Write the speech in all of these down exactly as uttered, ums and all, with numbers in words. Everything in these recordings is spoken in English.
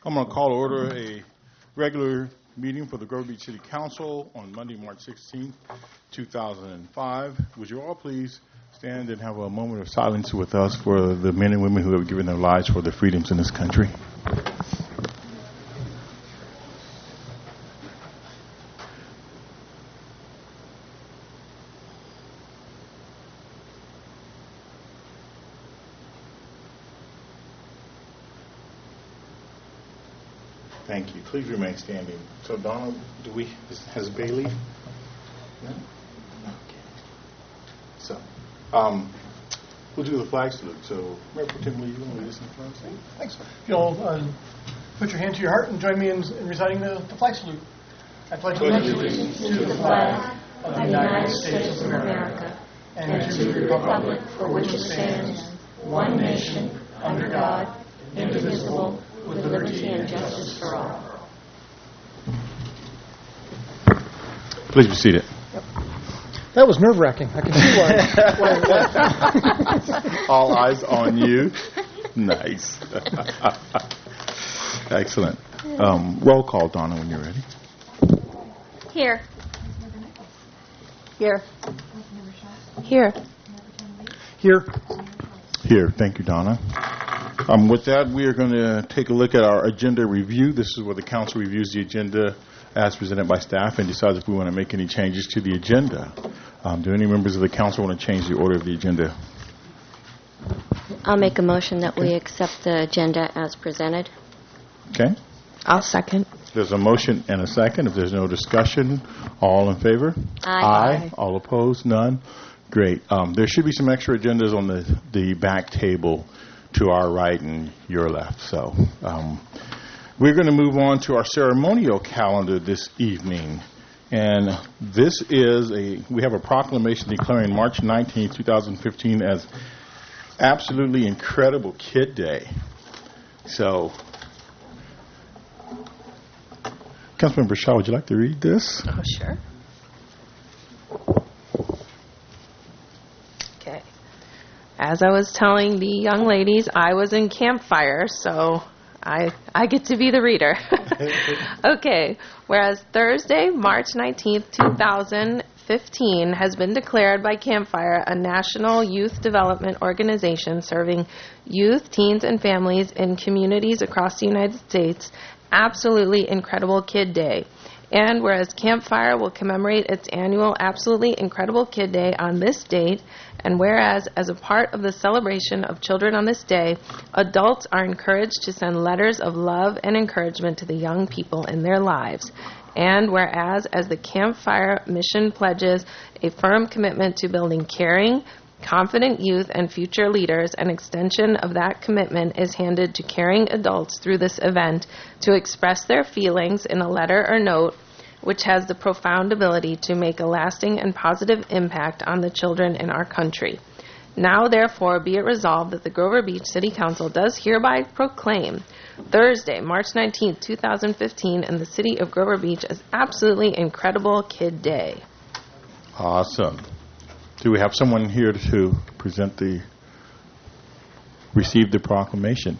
I'm going to call to order a regular meeting for the Grover Beach City Council on Monday, March sixteenth, two thousand five. Would you all please stand and have a moment of silence with us for the men and women who have given their lives for the freedoms in this country? Thank you. Please remain standing. So, Donna, do we has Bailey? No. Okay. So, um, we'll do the flag salute. So, Representative Timberley, you want to lead us in the flag salute? Thanks. If you'll uh, put your hand to your heart and join me in, in reciting the, the flag salute. I pledge allegiance to the flag of the United States of America and to the republic for which it stands, one nation, under God, indivisible, with liberty and justice for all. Please be seated. Yep. That was nerve-wracking. I can see why. All eyes on you. Nice. Excellent. Um, roll call, Donna, when you're ready. Here. Here. Here. Here. Here. Thank you, Donna. Um, with that, we are going to take a look at our agenda review. This is where the council reviews the agenda as presented by staff and decides if we want to make any changes to the agenda. Um, do any members of the council want to change the order of the agenda? I'll make a motion that we accept the agenda as presented. Okay. I'll second. There's a motion and a second. If there's no discussion, all in favor? Aye. Aye. All opposed? None? Great. Um, there should be some extra agendas on the, the back table to our right and your left. So um, we're going to move on to our ceremonial calendar this evening. And this is a, we have a proclamation declaring March nineteenth, twenty fifteen as Absolutely Incredible Kid Day. So, Councilmember Shaw, would you like to read this? Oh, sure. Okay. As I was telling the young ladies, I was in Campfire, so I I get to be the reader. Okay. Whereas Thursday, March nineteenth, twenty fifteen, has been declared by Campfire a national youth development organization serving youth, teens, and families in communities across the United States, Absolutely Incredible Kid Day. And whereas Campfire will commemorate its annual Absolutely Incredible Kid Day on this date, and whereas as a part of the celebration of children on this day, adults are encouraged to send letters of love and encouragement to the young people in their lives. And whereas as the Campfire mission pledges a firm commitment to building caring, confident youth and future leaders, an extension of that commitment is handed to caring adults through this event to express their feelings in a letter or note, which has the profound ability to make a lasting and positive impact on the children in our country. Now, therefore, be it resolved that the Grover Beach City Council does hereby proclaim Thursday, March nineteenth, twenty fifteen, in the city of Grover Beach as Absolutely Incredible Kid Day. Awesome. Do we have someone here to present the, receive the proclamation?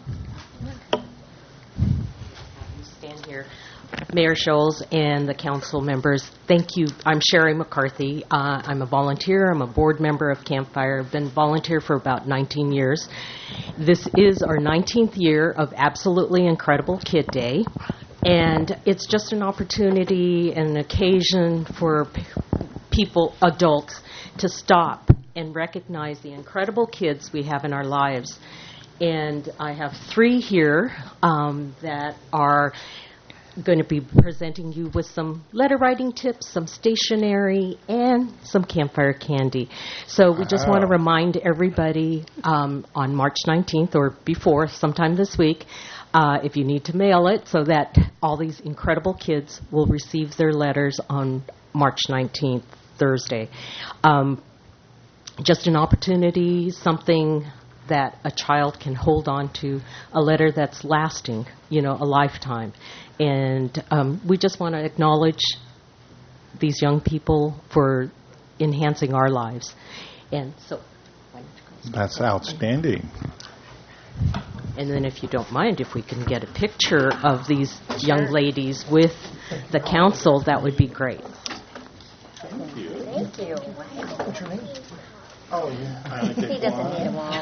Stand here. Mayor Scholes and the council members, thank you. I'm Sherry McCarthy. Uh, I'm a volunteer. I'm a board member of Campfire. I've been volunteer for about nineteen years. This is our nineteenth year of Absolutely Incredible Kid Day, and it's just an opportunity and an occasion for p- people, adults, to stop and recognize the incredible kids we have in our lives. And I have three here um, that are going to be presenting you with some letter writing tips, some stationery, and some Campfire candy. So we just Wow. want to remind everybody um, on March nineteenth or before, sometime this week, uh, if you need to mail it, so that all these incredible kids will receive their letters on March nineteenth, Thursday. Um, just an opportunity, something that a child can hold on to, a letter that's lasting, you know, a lifetime. And um, we just want to acknowledge these young people for enhancing our lives. And so, why don't you go? That's outstanding. And then if you don't mind, if we can get a picture of these young ladies with the council, that would be great. Thank you. What's your name? Oh, yeah. He doesn't need them all.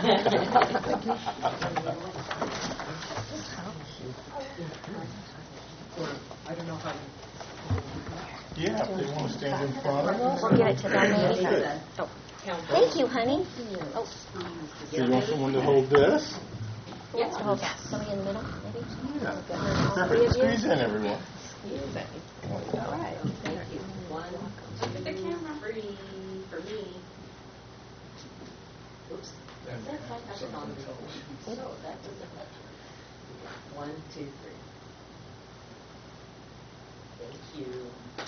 Yeah, if they want to stand in front. We'll give it to them, maybe. Oh. Thank you, honey. Oh. Do you want someone to hold this? Yes, hold that. Somebody in the middle, maybe? Yeah. Perfect. Squeeze in, everyone. All right. Thank you. One. Look at the camera for me. For me. Oops. That's on the So that was a one, two, three. Thank you.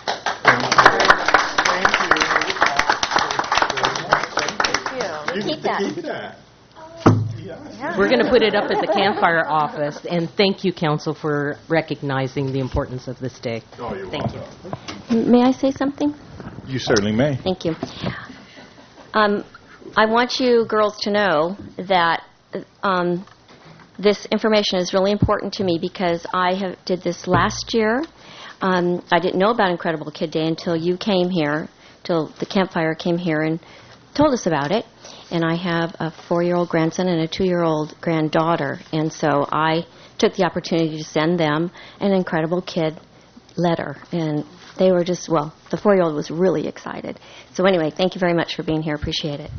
You You keep get to that. keep that. Yeah. We're going to put it up at the campfire office, and thank you, Council, for recognizing the importance of this day. Oh, you're Thank you. welcome. May I say something? You certainly may. Thank you. Um, I want you girls to know that um, this information is really important to me because I have did this last year. Um, I didn't know about Incredible Kid Day until you came here, till the campfire came here and told us about it. And I have a four-year-old grandson and a two-year-old granddaughter. And so I took the opportunity to send them an Incredible Kid letter. And they were just, well, the four-year-old was really excited. So anyway, thank you very much for being here. Appreciate it.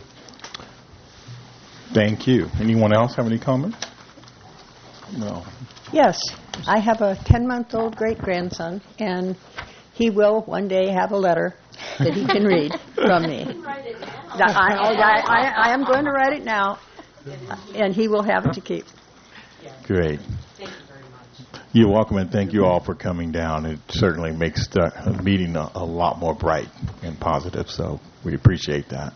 Thank you. Anyone else have any comments? No. Yes, I have a ten-month-old great-grandson, and he will one day have a letter that he can read from me. That I, I, I, I am going to write it now, and he will have it to keep. Great. Thank you very much. You're welcome, and thank you all for coming down. It certainly makes the meeting a, a lot more bright and positive, so we appreciate that.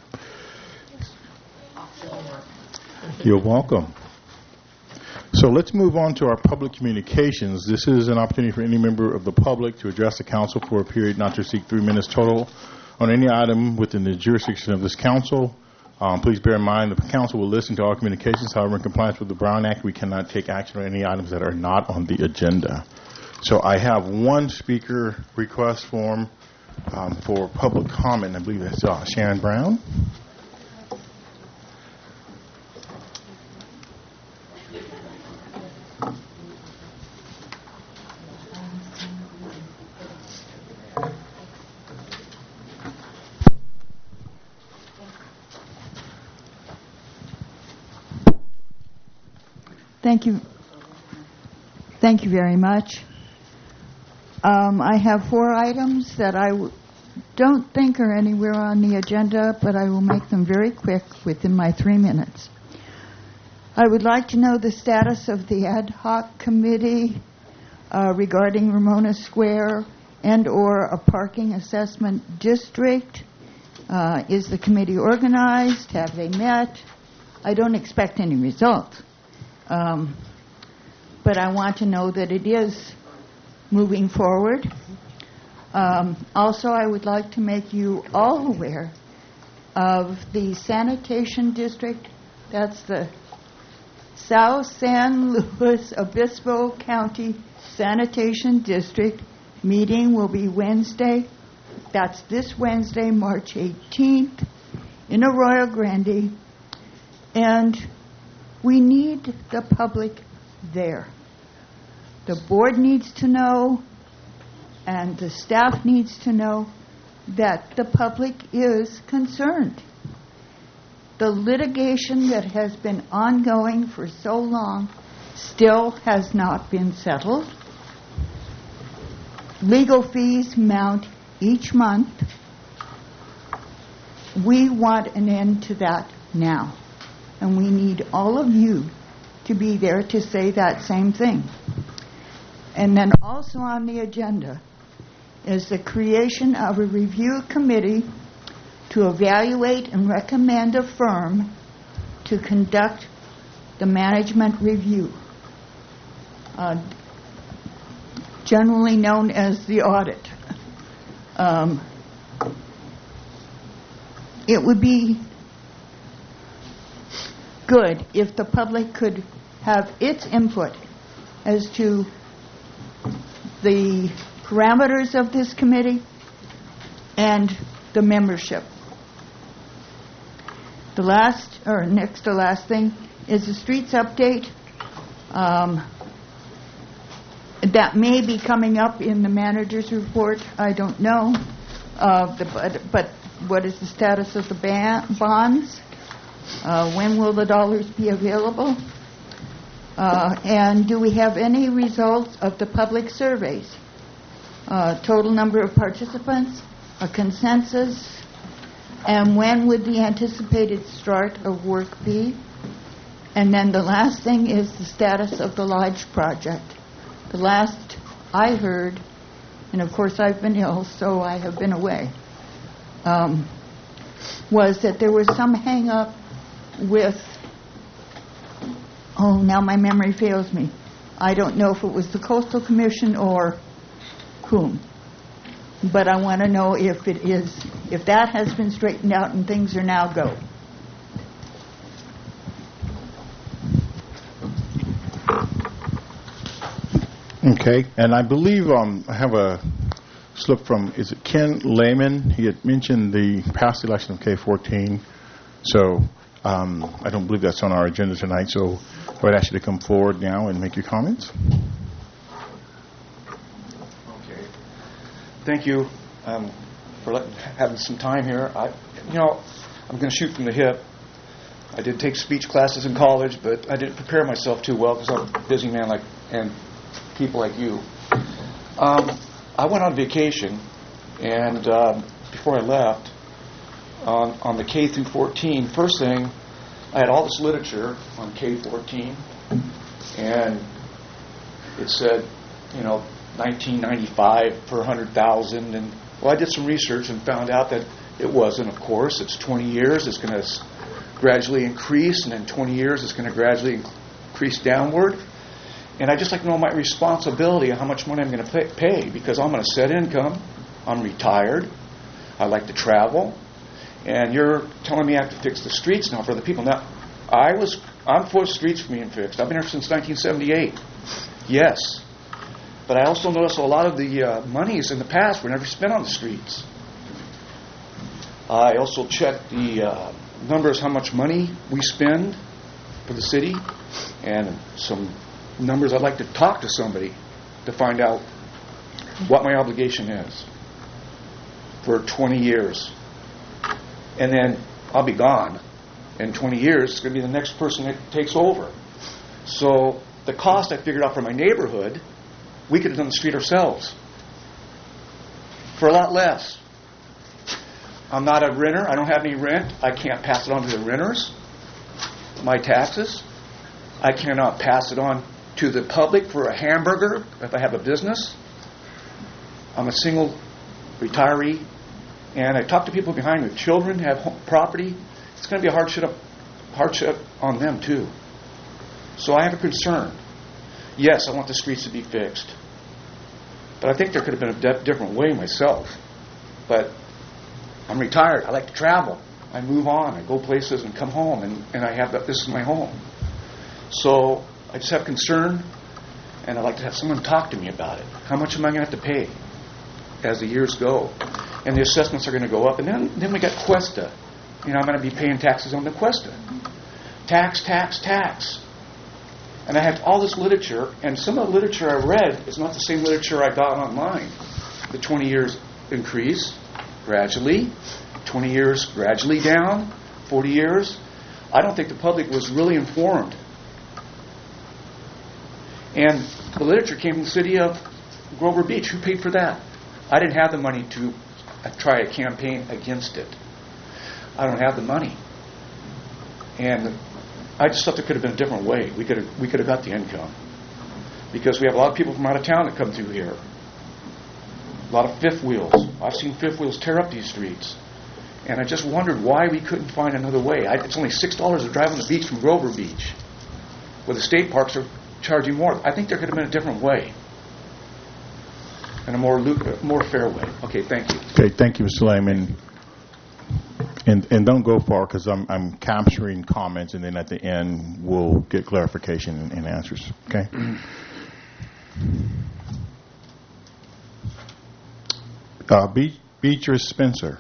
You're welcome. So let's move on to our public communications. This is an opportunity for any member of the public to address the council for a period not to exceed three minutes total on any item within the jurisdiction of this council. Um, please bear in mind the council will listen to all communications. However, in compliance with the Brown Act, we cannot take action on any items that are not on the agenda. So I have one speaker request form um, for public comment. I believe that's uh, Sharon Brown. Thank you. Thank you very much. Um, I have four items that I w- don't think are anywhere on the agenda, but I will make them very quick within my three minutes. I would like to know the status of the ad hoc committee uh, regarding Ramona Square and or a parking assessment district. Uh, is the committee organized? Have they met? I don't expect any results. Um, but I want to know that it is moving forward. Um, also, I would like to make you all aware of the sanitation district. That's the South San Luis Obispo County Sanitation District. Meeting will be Wednesday. That's this Wednesday, March eighteenth, in Arroyo Grande. And we need the public there. The board needs to know, and the staff needs to know, that the public is concerned. The litigation that has been ongoing for so long still has not been settled. Legal fees mount each month. We want an end to that now. And we need all of you to be there to say that same thing. And then also on the agenda is the creation of a review committee to evaluate and recommend a firm to conduct the management review, uh, generally known as the audit. Um, it would be good if the public could have its input as to the parameters of this committee and the membership. The last, or next to last thing, is the streets update. Um, that may be coming up in the manager's report. I don't know. Uh, the, but, but what is the status of the ban- bonds? Uh, when will the dollars be available? Uh, and do we have any results of the public surveys? Uh, total number of participants, a consensus, and when would the anticipated start of work be? And then the last thing is the status of the lodge project. The last I heard, and of course I've been ill, so I have been away, um, was that there was some hang-up with, oh, now my memory fails me. I don't know if it was the Coastal Commission or whom. But I want to know if it is, if that has been straightened out and things are now go. Okay, and I believe um, I have a slip from, is it Ken Lehman? He had mentioned the past election of K fourteen. So um, I don't believe that's on our agenda tonight, so I would ask you to come forward now and make your comments. Okay. Thank you um, for letting, having some time here. I, you know, I'm going to shoot from the hip. I did take speech classes in college, but I didn't prepare myself too well because I'm a busy man like and people like you. Um, I went on vacation, and um, before I left, on, on the K through fourteen, first thing, I had all this literature on K fourteen, and it said, you know, nineteen ninety-five per one hundred thousand, and well, I did some research and found out that it wasn't, of course. It's twenty years, it's going to gradually increase, and in twenty years, it's going to gradually increase downward. And I just like to know my responsibility and how much money I'm going to pay, because I'm on a set income, I'm retired, I like to travel, and you're telling me I have to fix the streets now for the people. Now, I was, I'm for streets being fixed. I've been here since nineteen seventy-eight. Yes. But I also noticed a lot of the uh, monies in the past were never spent on the streets. I also checked the uh, numbers, how much money we spend for the city, and some numbers. I'd like to talk to somebody to find out what my obligation is for twenty years. And then I'll be gone. In twenty years, it's going to be the next person that takes over. So the cost I figured out for my neighborhood, we could have done the street ourselves for a lot less. I'm not a renter. I don't have any rent. I can't pass it on to the renters, my taxes. I cannot pass it on to the public for a hamburger if I have a business. I'm a single retiree, and I talk to people behind me. Children have home, property. It's going to be a hardship, hardship on them too. So I have a concern. Yes, I want the streets to be fixed, but I think there could have been a de- different way myself. But I'm retired. I like to travel. I move on. I go places and come home, and, and I have that. This is my home. So I just have concern, and I'd like to have someone talk to me about it. How much am I going to have to pay as the years go? And the assessments are going to go up. And then, then we got Cuesta. You know, I'm going to be paying taxes on the Cuesta. Tax, tax, tax. And I have all this literature, and some of the literature I read is not the same literature I got online. The twenty years increase gradually, twenty years gradually down, forty years. I don't think the public was really informed. And the literature came from the city of Grover Beach. Who paid for that? I didn't have the money to try a campaign against it. I don't have the money. And I just thought there could have been a different way. We could have, we could have got the income. Because we have a lot of people from out of town that come through here. A lot of fifth wheels. I've seen fifth wheels tear up these streets. And I just wondered why we couldn't find another way. I, it's only six dollars to drive on the beach from Grover Beach, where the state parks are charging more. I think there could have been a different way. And a more, more fair way. Okay, thank you. Okay, thank you, Mister Lehman. And, and don't go far because I'm, I'm capturing comments, and then at the end we'll get clarification and, and answers. Okay? Uh, Be- Beatrice Spencer.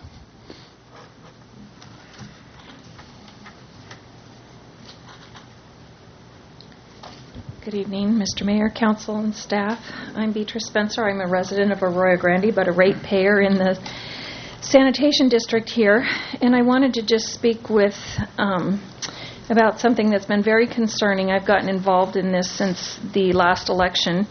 Good evening, Mister Mayor, Council, and staff. I'm Beatrice Spencer. I'm a resident of Arroyo Grande, but a ratepayer in the sanitation district here. And I wanted to just speak with um, about something that's been very concerning. I've gotten involved in this since the last election.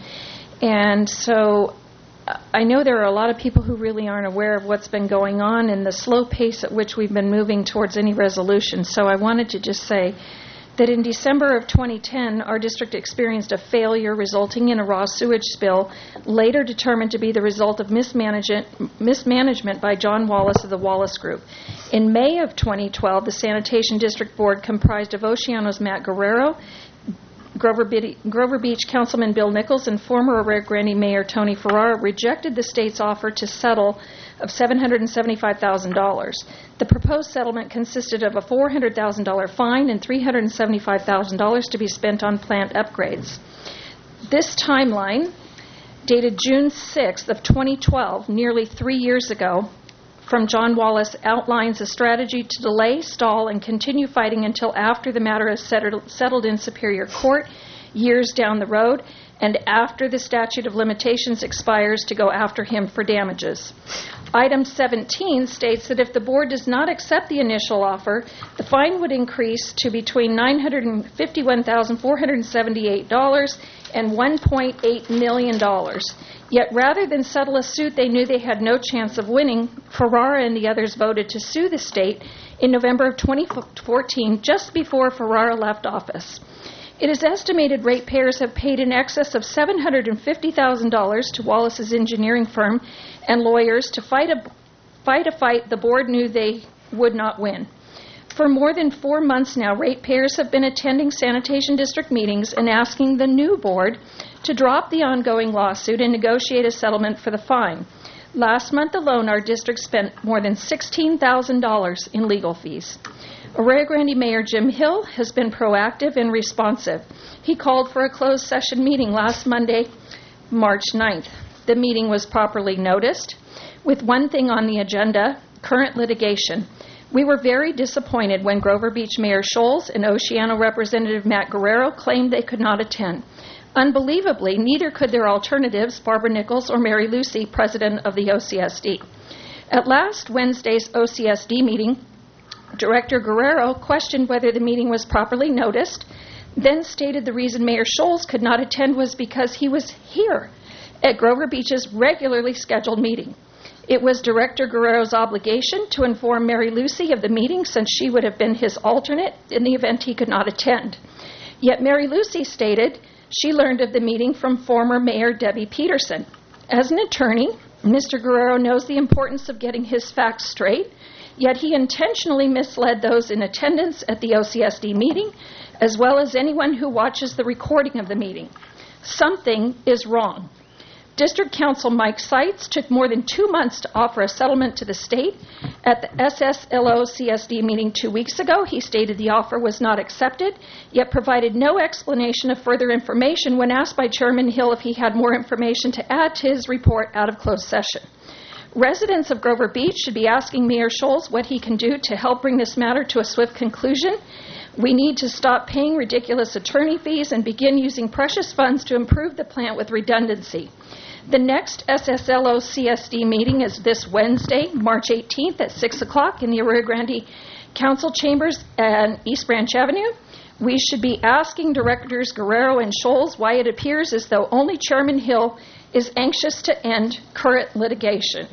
And so I know there are a lot of people who really aren't aware of what's been going on and the slow pace at which we've been moving towards any resolution. So I wanted to just say that in December of twenty ten, our district experienced a failure resulting in a raw sewage spill, later determined to be the result of mismanagement, mismanagement by John Wallace of the Wallace Group. In May of twenty twelve, the Sanitation District Board, comprised of Oceano's Matt Guerrero, Grover, Be- Grover Beach Councilman Bill Nichols, and former Arroyo Grande Mayor Tony Ferrara, rejected the state's offer to settle of seven hundred seventy-five thousand dollars. The proposed settlement consisted of a four hundred thousand dollars fine and three hundred seventy-five thousand dollars to be spent on plant upgrades. This timeline, dated June sixth of twenty twelve, nearly three years ago, from John Wallace, outlines a strategy to delay, stall, and continue fighting until after the matter is settled, settled in Superior Court, years down the road, and after the statute of limitations expires, to go after him for damages. Item seventeen states that if the board does not accept the initial offer, the fine would increase to between nine hundred fifty-one thousand four hundred seventy-eight dollars and one point eight million dollars. Yet rather than settle a suit they knew they had no chance of winning, Ferrara and the others voted to sue the state in November of twenty fourteen, just before Ferrara left office. It is estimated ratepayers have paid in excess of seven hundred fifty thousand dollars to Wallace's engineering firm and lawyers to fight a, fight a fight the board knew they would not win. For more than four months now, ratepayers have been attending sanitation district meetings and asking the new board to drop the ongoing lawsuit and negotiate a settlement for the fine. Last month alone, our district spent more than sixteen thousand dollars in legal fees. Arroyo Grande Mayor Jim Hill has been proactive and responsive. He called for a closed session meeting last Monday, March ninth. The meeting was properly noticed, with one thing on the agenda: current litigation. We were very disappointed when Grover Beach Mayor Scholes and Oceano Representative Matt Guerrero claimed they could not attend. Unbelievably, neither could their alternatives, Barbara Nichols or Mary Lucy, president of the O C S D. At last Wednesday's O C S D meeting, Director Guerrero questioned whether the meeting was properly noticed, then stated the reason Mayor Scholes could not attend was because he was here at Grover Beach's regularly scheduled meeting. It was Director Guerrero's obligation to inform Mary Lucy of the meeting, since she would have been his alternate in the event he could not attend. Yet Mary Lucy stated she learned of the meeting from former Mayor Debbie Peterson. As an attorney, Mister Guerrero knows the importance of getting his facts straight, yet he intentionally misled those in attendance at the O C S D meeting, as well as anyone who watches the recording of the meeting. Something is wrong. District Counsel Mike Seitz took more than two months to offer a settlement to the state. At the S S L O C S D meeting two weeks ago, he stated the offer was not accepted, yet provided no explanation of further information when asked by Chairman Hill if he had more information to add to his report out of closed session. Residents of Grover Beach should be asking Mayor Scholes what he can do to help bring this matter to a swift conclusion. We need to stop paying ridiculous attorney fees and begin using precious funds to improve the plant with redundancy. The next S S L O C S D meeting is this Wednesday, March eighteenth at six o'clock in the Arroyo Grande Council Chambers and East Branch Avenue. We should be asking Directors Guerrero and Scholes why it appears as though only Chairman Hill is anxious to end current litigation.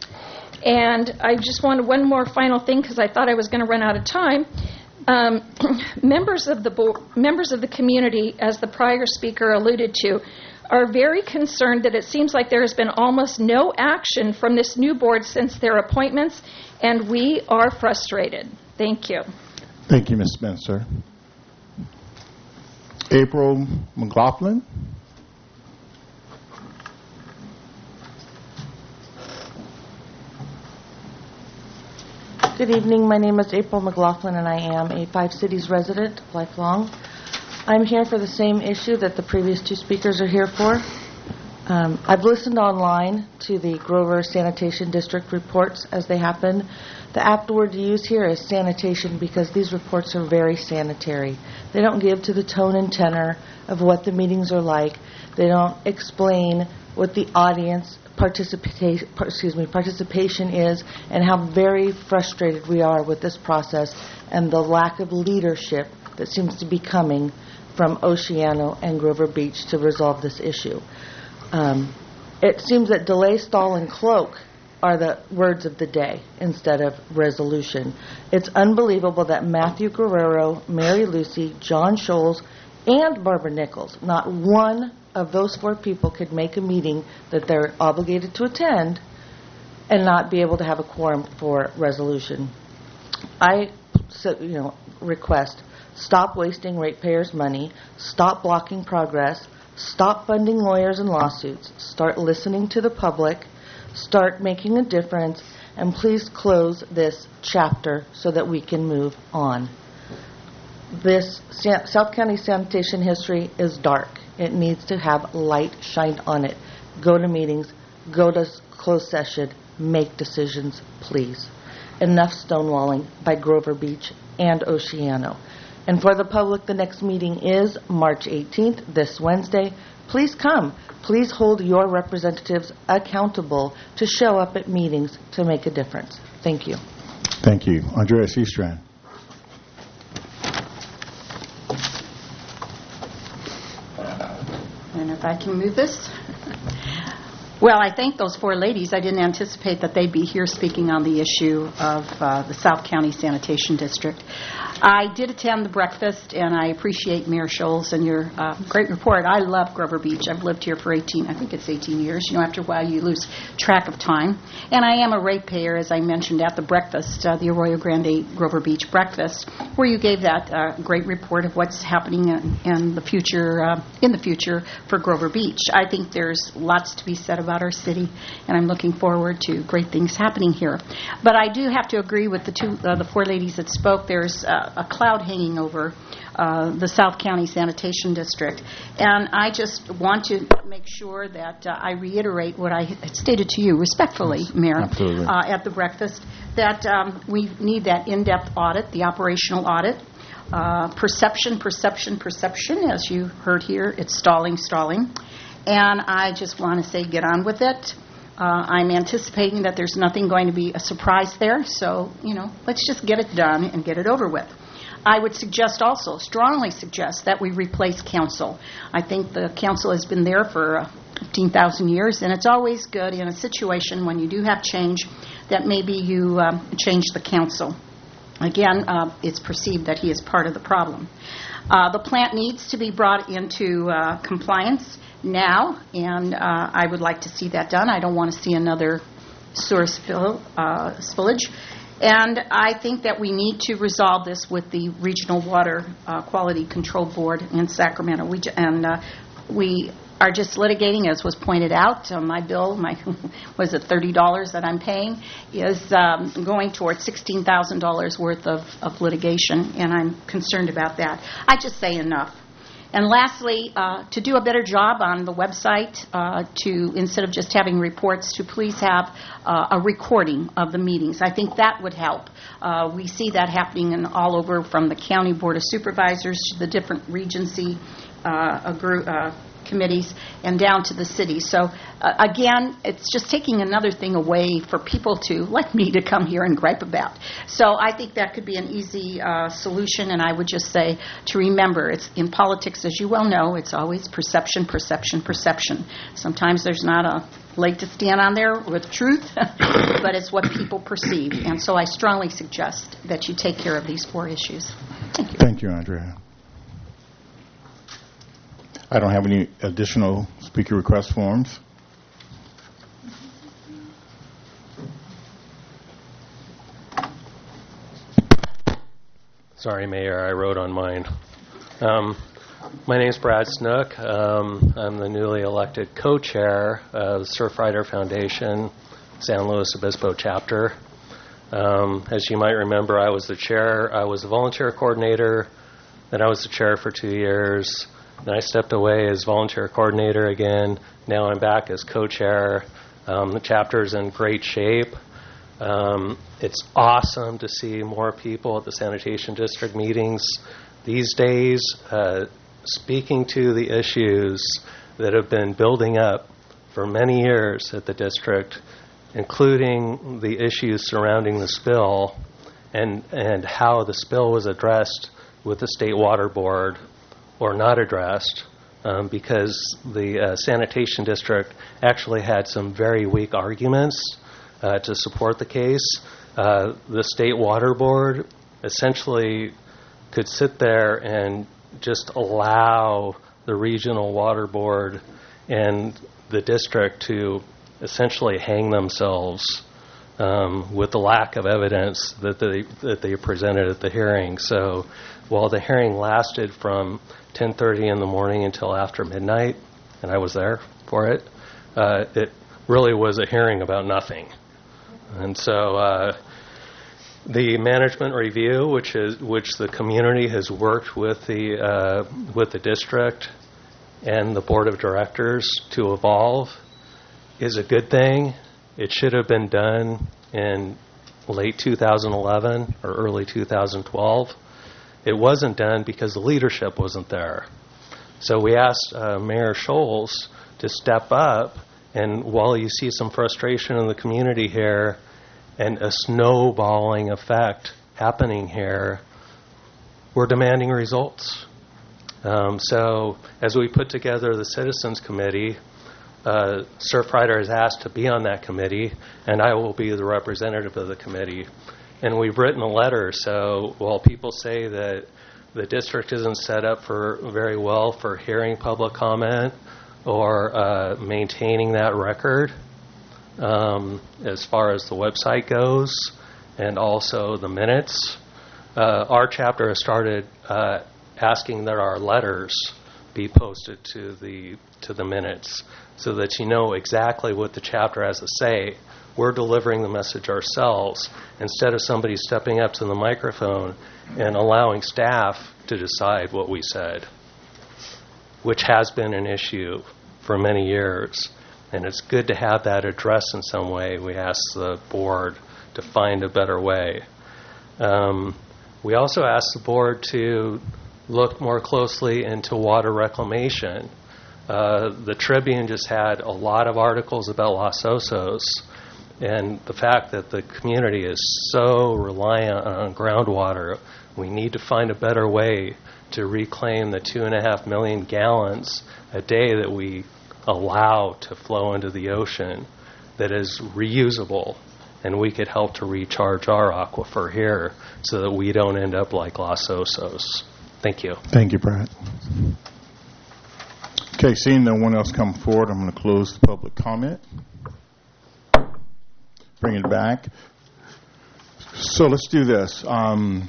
And I just wanted one more final thing, because I thought I was going to run out of time. Um, members of the bo- members of the community, as the prior speaker alluded to, are very concerned that it seems like there has been almost no action from this new board since their appointments, and we are frustrated. Thank you. Thank you, Miz Spencer. April McLaughlin. Good evening. My name is April McLaughlin, and I am a Five Cities resident, lifelong. I'm here for the same issue that the previous two speakers are here for. Um, I've listened online to the Grover Sanitation District reports as they happen. The apt word to use here is sanitation because these reports are very sanitary. They don't give to the tone and tenor of what the meetings are like. They don't explain what the audience participation, excuse me, participation is and how very frustrated we are with this process and the lack of leadership that seems to be coming from Oceano and Grover Beach to resolve this issue. Um, it seems that delay, stall, and cloak are the words of the day instead of resolution. It's unbelievable that Matthew Guerrero, Mary Lucy, John Scholes, and Barbara Nichols, not one of those four people could make a meeting that they're obligated to attend and not be able to have a quorum for resolution. I you know, request stop wasting ratepayers' money, stop blocking progress, stop funding lawyers and lawsuits, start listening to the public, start making a difference, and please close this chapter so that we can move on. This Sa- South County sanitation history is dark. It needs to have light shined on it. Go to meetings, go to closed session, make decisions, please. Enough stonewalling by Grover Beach and Oceano. And for the public, the next meeting is March eighteenth, this Wednesday. Please come. Please hold your representatives accountable to show up at meetings to make a difference. Thank you. Thank you. Andrea Seastrand. And if I can move this. Well, I thank those four ladies. I didn't anticipate that they'd be here speaking on the issue of uh, the South County Sanitation District. I did attend the breakfast, and I appreciate Mayor Scholes and your uh, great report. I love Grover Beach. I've lived here for eighteen, I think it's eighteen years. You know, after a while you lose track of time. And I am a ratepayer, as I mentioned at the breakfast, uh, the Arroyo Grande Grover Beach breakfast, where you gave that uh, great report of what's happening in, in the future, uh, in the future for Grover Beach. I think there's lots to be said about our city, and I'm looking forward to great things happening here. But I do have to agree with the two, uh, the four ladies that spoke. There's uh, a cloud hanging over uh, the South County Sanitation District, and I just want to make sure that uh, I reiterate what I had stated to you respectfully, yes, Mayor, uh, at the breakfast, that um, we need that in-depth audit, the operational audit. Uh, perception, perception, perception, as you heard here, it's stalling, stalling. And I just want to say get on with it. Uh, I'm anticipating that there's nothing going to be a surprise there, so, you know, let's just get it done and get it over with. I would suggest also, strongly suggest, that we replace council. I think the council has been there for uh, fifteen thousand years, and it's always good in a situation when you do have change that maybe you um, change the council. Again, uh, it's perceived that he is part of the problem. Uh, the plant needs to be brought into uh, compliance now, and uh, I would like to see that done. I don't want to see another sewer spill, uh, spillage. And I think that we need to resolve this with the Regional Water uh, Quality Control Board in Sacramento. We j- and uh, we are just litigating, as was pointed out. Uh, my bill, my was it thirty dollars that I'm paying, is um, going towards sixteen thousand dollars worth of, of litigation, and I'm concerned about that. I just say enough. And lastly, uh, to do a better job on the website, uh, to instead of just having reports, to please have uh, a recording of the meetings. I think that would help. Uh, we see that happening in all over, from the County Board of Supervisors to the different Regency uh, a group, uh, committees and down to the city. So, uh, again, it's just taking another thing away for people to, like me, to come here and gripe about. So I think that could be an easy uh, solution, and I would just say to remember, it's in politics, as you well know, it's always perception, perception, perception. Sometimes there's not a leg to stand on there with truth, but it's what people perceive. And so I strongly suggest that you take care of these four issues. Thank you. Thank you, Andrea. I don't have any additional speaker request forms. Sorry, Mayor, I wrote on mine. Um, my name is Brad Snook. Um, I'm the newly elected co-chair of the Surfrider Foundation, San Luis Obispo chapter. Um, as you might remember, I was the chair. I was the volunteer coordinator. Then I was the chair for two years. Then I stepped away as volunteer coordinator again. Now I'm back as co-chair. Um, the chapter's in great shape. Um, it's awesome to see more people at the sanitation district meetings these days uh, speaking to the issues that have been building up for many years at the district, including the issues surrounding the spill and, and how the spill was addressed with the State Water Board or not addressed, um, because the uh, sanitation district actually had some very weak arguments uh, to support the case. Uh, the State Water Board essentially could sit there and just allow the regional water board and the district to essentially hang themselves um, with the lack of evidence that they that they presented at the hearing. So while the hearing lasted from ten thirty in the morning until after midnight, and I was there for it, uh, it really was a hearing about nothing. And so uh, the management review, which is which the community has worked with the uh, with the district and the board of directors to evolve, is a good thing. It should have been done in late two thousand eleven or early two thousand twelve. It wasn't done because the leadership wasn't there. So we asked uh, Mayor Scholes to step up, and while you see some frustration in the community here and a snowballing effect happening here, we're demanding results. Um, so as we put together the Citizens Committee, uh, Surfrider is asked to be on that committee, and I will be the representative of the committee. And we've written a letter, so while people say that the district isn't set up for very well for hearing public comment or uh, maintaining that record um, as far as the website goes and also the minutes, uh, our chapter has started uh, asking that our letters be posted to the to the minutes so that you know exactly what the chapter has to say. We're delivering the message ourselves instead of somebody stepping up to the microphone and allowing staff to decide what we said, which has been an issue for many years. And it's good to have that addressed in some way. We ask the board to find a better way. Um, we also asked the board to look more closely into water reclamation. Uh, the Tribune just had a lot of articles about Los Osos, and the fact that the community is so reliant on groundwater. We need to find a better way to reclaim the two and a half million gallons a day that we allow to flow into the ocean that is reusable, and we could help to recharge our aquifer here so that we don't end up like Los Osos. Thank you. Thank you, Brad. Okay, seeing no one else come forward, I'm going to close the public comment. Bring it back. So let's do this. Um,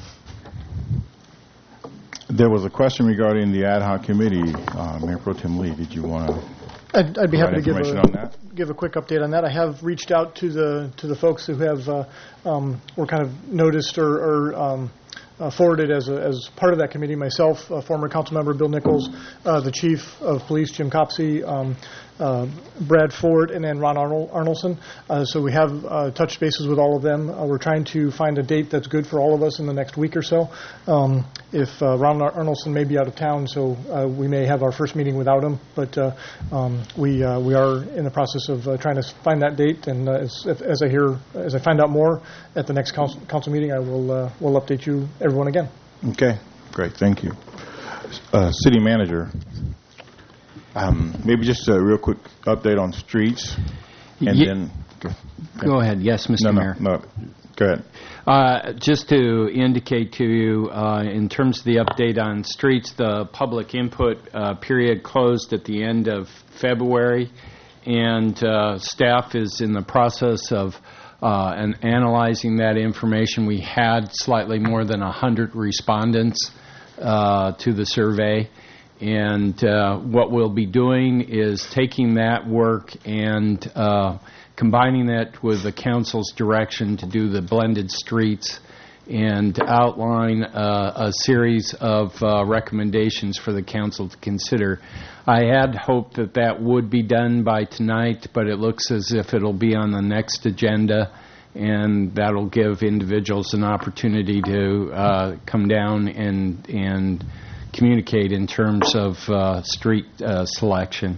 there was a question regarding the ad hoc committee. Uh, Mayor Pro Tem Lee, did you want to I'd, I'd be happy to give information a, on that? give a quick update on that. I have reached out to the to the folks who have uh, um, were kind of noticed or, or um, uh, forwarded as a, as part of that committee. Myself, uh, former council member Bill Nichols, uh, the chief of police Jim Copsey, um, uh, Brad Ford, and then Ron Arnold, Arnoldson. Uh, so we have uh, touched bases with all of them. Uh, we're trying to find a date that's good for all of us in the next week or so. Um, if uh, Ron Arnoldson may be out of town, so uh, we may have our first meeting without him. But uh, um, we uh, we are in the process of uh, trying to find that date. And uh, as, as I hear, as I find out more at the next council, council meeting, I will uh, will update you everyone again. Okay, great, thank you. Uh, City Manager. Um, maybe just a real quick update on streets, and Ye- then go, Go ahead. Yes, Mister no, Mayor. No, no, go ahead. Uh, just to indicate to you, uh, in terms of the update on streets, the public input uh, period closed at the end of February, and uh, staff is in the process of uh, an analyzing that information. We had slightly more than one hundred respondents uh, to the survey, And uh, what we'll be doing is taking that work and uh, combining that with the council's direction to do the blended streets and outline uh, a series of uh, recommendations for the council to consider. I had hoped that that would be done by tonight, but it looks as if it'll be on the next agenda, and that'll give individuals an opportunity to uh, come down and and communicate in terms of uh, street uh, selection.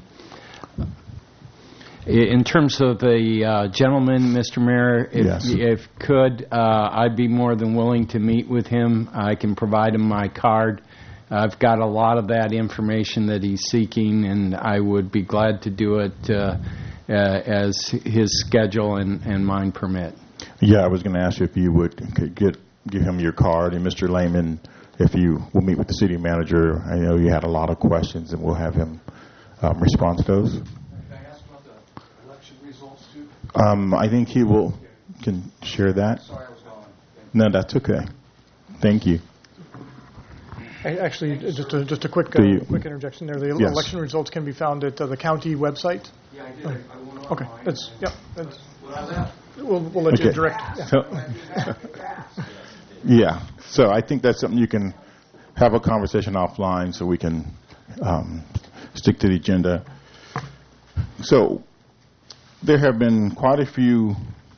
In terms of the uh, gentleman, Mister Mayor, if, Yes. if could, uh, I'd be more than willing to meet with him. I can provide him my card. I've got a lot of that information that he's seeking, and I would be glad to do it uh, uh, as his schedule and, and mine permit. Yeah, I was going to ask you if you would could get give him your card, and Mister Lehman, if you will meet with the city manager. I know you had a lot of questions, and we'll have him um, respond to those. Um, I think he will can share that. Sorry, I was gone. No, that's okay. Thank you. Actually, just a, just a quick Do uh, you- quick interjection there. The Yes. election results can be found at uh, the county website. Yeah, I did. Oh. I went Okay, online. that's yeah. That's, What I left. we'll we'll let you Okay. direct. Yeah. So- Yeah. So I think that's something you can have a conversation offline, so we can um, stick to the agenda. So there have been quite a few.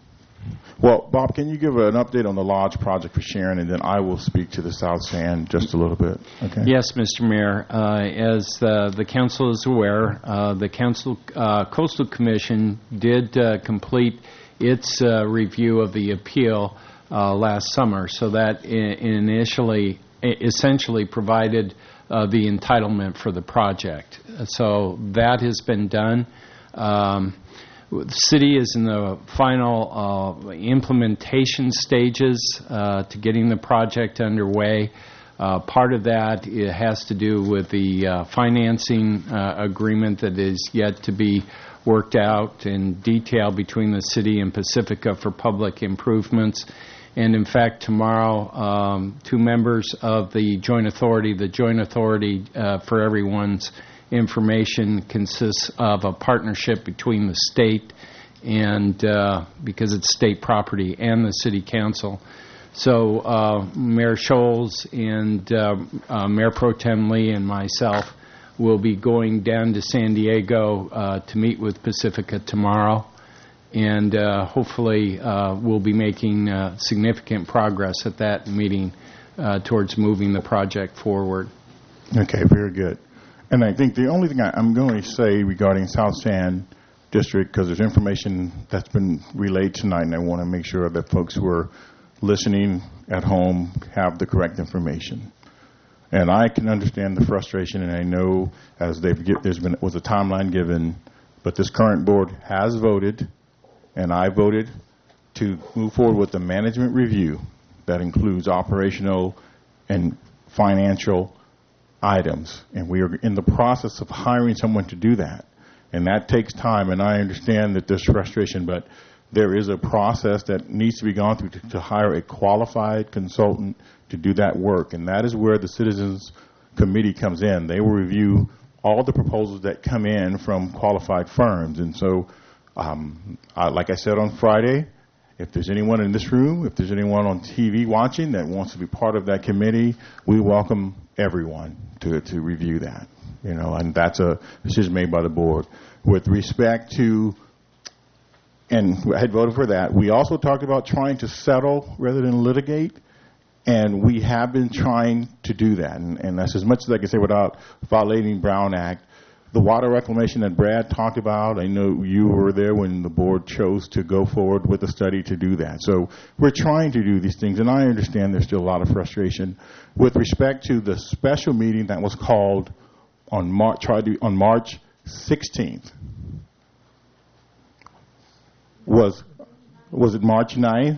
Well, Bob, can you give an update on the lodge project for Sharon, and then I will speak to the South Sand just a little bit. Okay. Yes, Mister Mayor. Uh, as uh, the council is aware, uh, the council uh, Coastal Commission did uh, complete its uh, review of the appeal uh, last summer, so that I- initially, essentially provided uh, the entitlement for the project. So that has been done. Um, The city is in the final uh, implementation stages uh, to getting the project underway. Uh, part of that it has to do with the uh, financing uh, agreement that is yet to be worked out in detail between the city and Pacifica for public improvements. And in fact, tomorrow, um, two members of the joint authority, the joint authority uh, for everyone's information consists of a partnership between the state and, uh, because it's state property, and the city council. So uh, Mayor Scholes and uh, uh, Mayor Pro Tem Lee and myself will be going down to San Diego uh, to meet with Pacifica tomorrow. And uh, hopefully uh, we'll be making uh, significant progress at that meeting uh, towards moving the project forward. Okay, very good. And I think the only thing I, I'm going to say regarding South Sand District, because there's information that's been relayed tonight, and I want to make sure that folks who are listening at home have the correct information. And I can understand the frustration, and I know as they've give, there's been was a timeline given, but this current board has voted, and I voted to move forward with the management review that includes operational and financial items, and we are in the process of hiring someone to do that, and that takes time, and I understand that there's frustration, but there is a process that needs to be gone through to, to hire a qualified consultant to do that work, and that is where the Citizens Committee comes in. They will review all the proposals that come in from qualified firms, and so um, I, like I said on Friday, if there's anyone in this room, if there's anyone on T V watching that wants to be part of that committee, we welcome everyone to, to review that. You know, and that's a decision made by the board. With respect to, and I had voted for that, we also talked about trying to settle rather than litigate, and we have been trying to do that. And, and that's as much as I can say without violating Brown Act. The water reclamation that Brad talked about, I know you were there when the board chose to go forward with a study to do that. So we're trying to do these things, and I understand there's still a lot of frustration. With respect to the special meeting that was called on March, tried to, on March sixteenth, was was it March ninth?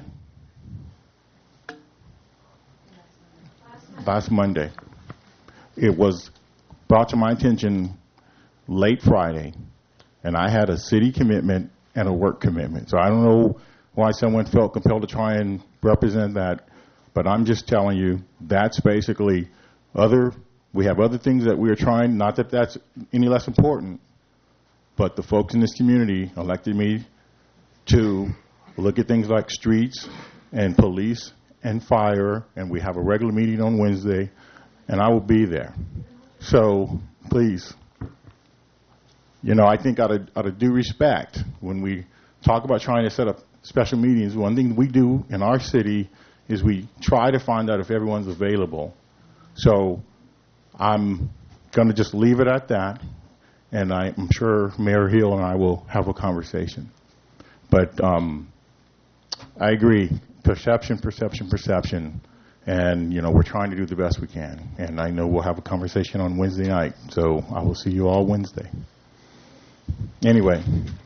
Last Monday. It was brought to my attention late Friday, and I had a city commitment and a work commitment. So I don't know why someone felt compelled to try and represent that, but I'm just telling you that's basically other We have other things that we are trying, not that that's any less important, but the folks in this community elected me to look at things like streets and police and fire, and we have a regular meeting on Wednesday, and I will be there. So, please, you know, I think out of, out of due respect, when we talk about trying to set up special meetings, one thing we do in our city is we try to find out if everyone's available. So I'm going to just leave it at that, and I'm sure Mayor Hill and I will have a conversation. But um, I agree, perception, perception, perception, and, you know, we're trying to do the best we can. And I know we'll have a conversation on Wednesday night, so I will see you all Wednesday. Anyway,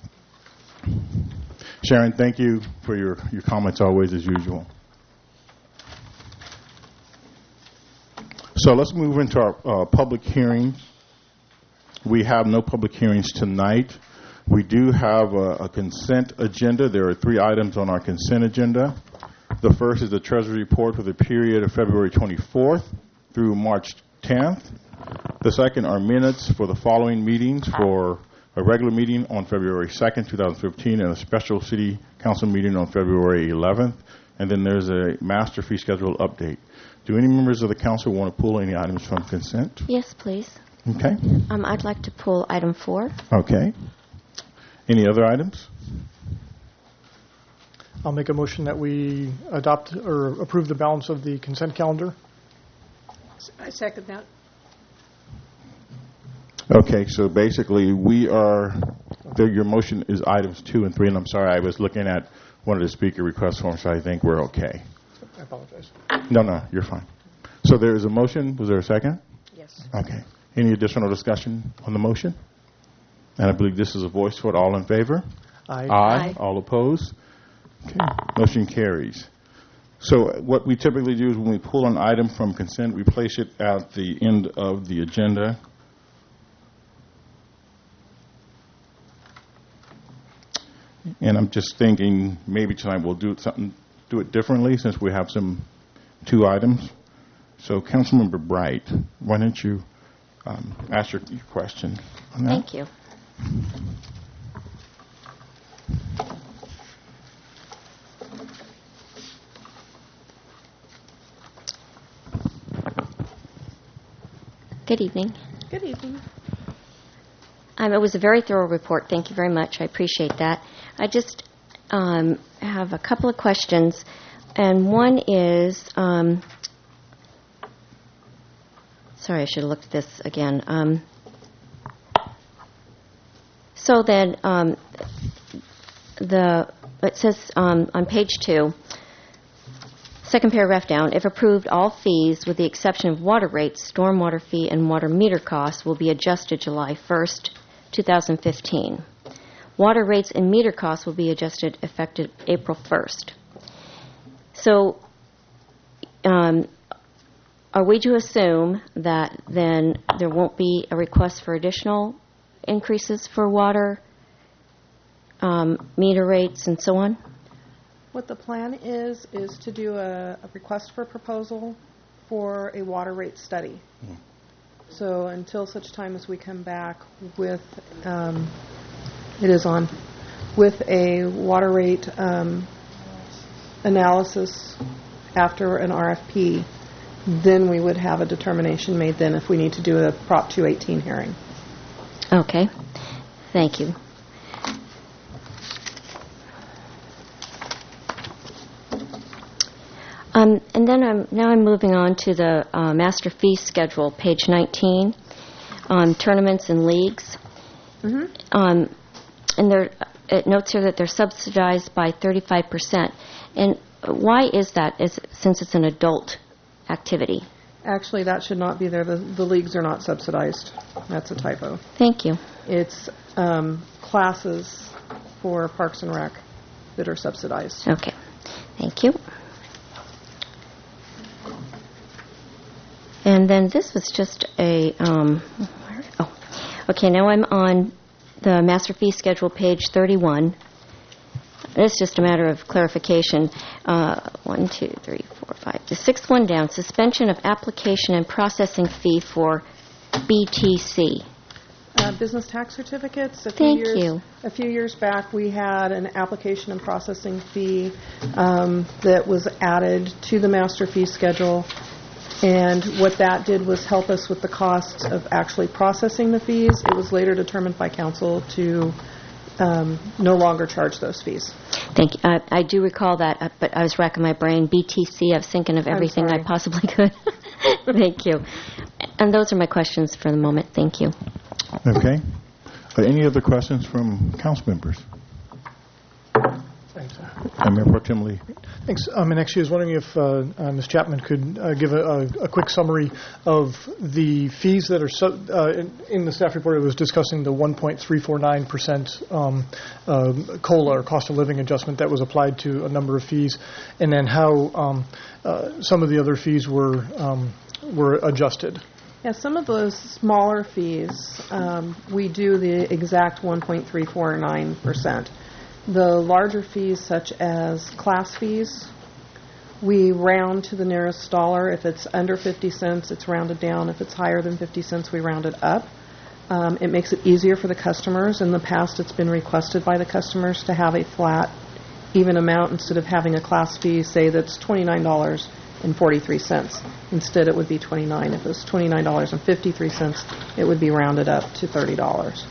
Sharon, thank you for your, your comments always, as usual. So let's move into our uh, public hearings. We have no public hearings tonight. We do have a, a consent agenda. There are three items on our consent agenda. The first is the Treasury report for the period of February twenty-fourth through March tenth. The second are minutes for the following meetings: for a regular meeting on February second, twenty fifteen, and a special city council meeting on February eleventh. And then there's a master fee schedule update. Do any members of the council want to pull any items from consent? Yes, please. Okay. Um, I'd like to pull item four. Okay. Any other items? I'll make a motion that we adopt or approve the balance of the consent calendar. I second that. Okay, so basically we are, the, your motion is items two and three, and I'm sorry, I was looking at one of the speaker request forms, so I think we're okay. I apologize. No, no, you're fine. So there is a motion. Was there a second? Yes. Okay. Any additional discussion on the motion? And I believe this is a voice vote. All in favor? Aye. Aye. Aye. All opposed? Okay. Motion carries. So what we typically do is when we pull an item from consent, we place it at the end of the agenda. And I'm just thinking maybe tonight we'll do something, do it differently since we have some two items. So Councilmember Bright, why don't you um, ask your, your question on that? Thank you. Good evening. Good evening. Um, it was a very thorough report. Thank you very much. I appreciate that. I just um, have a couple of questions, and one is, um, sorry, I should have looked at this again. Um, so then, um, the it says um, on page two, second paragraph down, if approved, all fees, with the exception of water rates, stormwater fee, and water meter costs, will be adjusted July first, two thousand fifteen. Water rates and meter costs will be adjusted effective April first. So um, are we to assume that then there won't be a request for additional increases for water, um, meter rates, and so on? What the plan is, is to do a, a request for proposal for a water rate study. Mm. So until such time as we come back with, um, it is on, with a water rate um, analysis after an R F P, then we would have a determination made then if we need to do a Prop two eighteen hearing. Okay. Thank you. Um, and then I'm now I'm moving on to the uh, master fee schedule, page nineteen, on tournaments and leagues. Mm-hmm. Um, and there, it notes here that they're subsidized by thirty-five percent. And why is that? Is since it's an adult activity? Actually, that should not be there. The, the leagues are not subsidized. That's a typo. Thank you. It's um, classes for Parks and Rec that are subsidized. Okay. Thank you. And then this was just a, um, oh, okay, now I'm on the master fee schedule, page thirty-one. It's just a matter of clarification. Uh, one, two, three, four, four, five. The sixth one down, suspension of application and processing fee for B T C. Uh, business tax certificates. A few Thank years, you. A few years back, we had an application and processing fee um, that was added to the master fee schedule. And what that did was help us with the costs of actually processing the fees. It was later determined by council to um, no longer charge those fees. Thank you. I, I do recall that, uh, but I was racking my brain. B T C, I was thinking of I'm everything I sorry. possibly could. Thank you. And those are my questions for the moment. Thank you. Okay. Uh, any other questions from council members? Thanks. Uh, Mayor Pro Tem Lee. Thanks. Um, and actually, I was wondering if uh, uh, Miz Chapman could uh, give a, a, a quick summary of the fees that are so, uh, in, in the staff report. It was discussing the one point three four nine percent um, uh, COLA, or cost of living adjustment, that was applied to a number of fees, and then how um, uh, some of the other fees were um, were adjusted. Yeah, some of those smaller fees, um, we do the exact one point three four nine percent. The larger fees, such as class fees, we round to the nearest dollar. If it's under fifty cents, it's rounded down. If it's higher than fifty cents, we round it up. Um, it makes it easier for the customers. In the past, it's been requested by the customers to have a flat, even amount instead of having a class fee, say, that's twenty-nine dollars and forty-three cents. Instead, it would be twenty-nine dollars. If it was twenty-nine dollars and fifty-three cents, it would be rounded up to thirty dollars.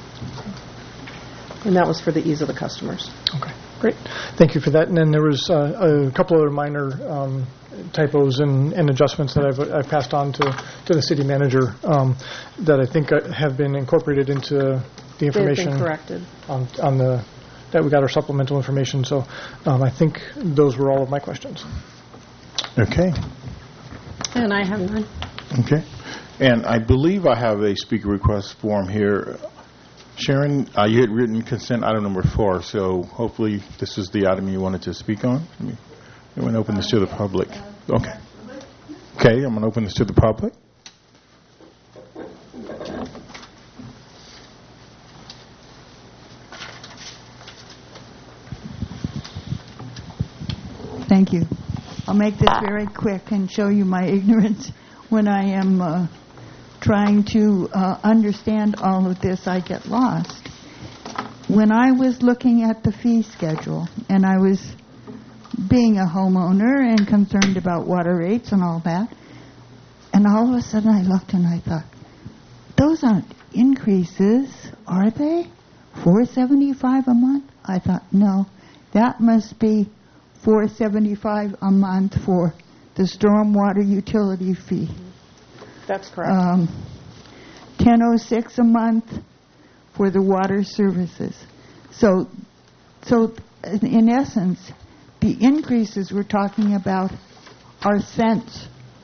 And that was for the ease of the customers. Okay, great. Thank you for that. And then there was uh, a couple other minor um, typos and, and adjustments that I've, I've passed on to, to the city manager um, that I think have been incorporated into the information. They've been corrected. On, on the, that we got our supplemental information. So um, I think those were all of my questions. Okay. And I have none. Okay. And I believe I have a speaker request form here. Sharon, uh, you had written consent item number four, so hopefully this is the item you wanted to speak on. Let me, I'm going to open this to the public. Okay. Okay, I'm going to open this to the public. Thank you. I'll make this very quick and show you my ignorance. When I am uh, trying to uh, understand all of this, I get lost. When I was looking at the fee schedule, and I was being a homeowner and concerned about water rates and all that, and all of a sudden I looked and I thought, those aren't increases, are they? four seventy-five a month? I thought, no, that must be four seventy-five a month for the stormwater utility fee. That's correct. Um, ten oh six a month for the water services. So, so in essence, the increases we're talking about are cents.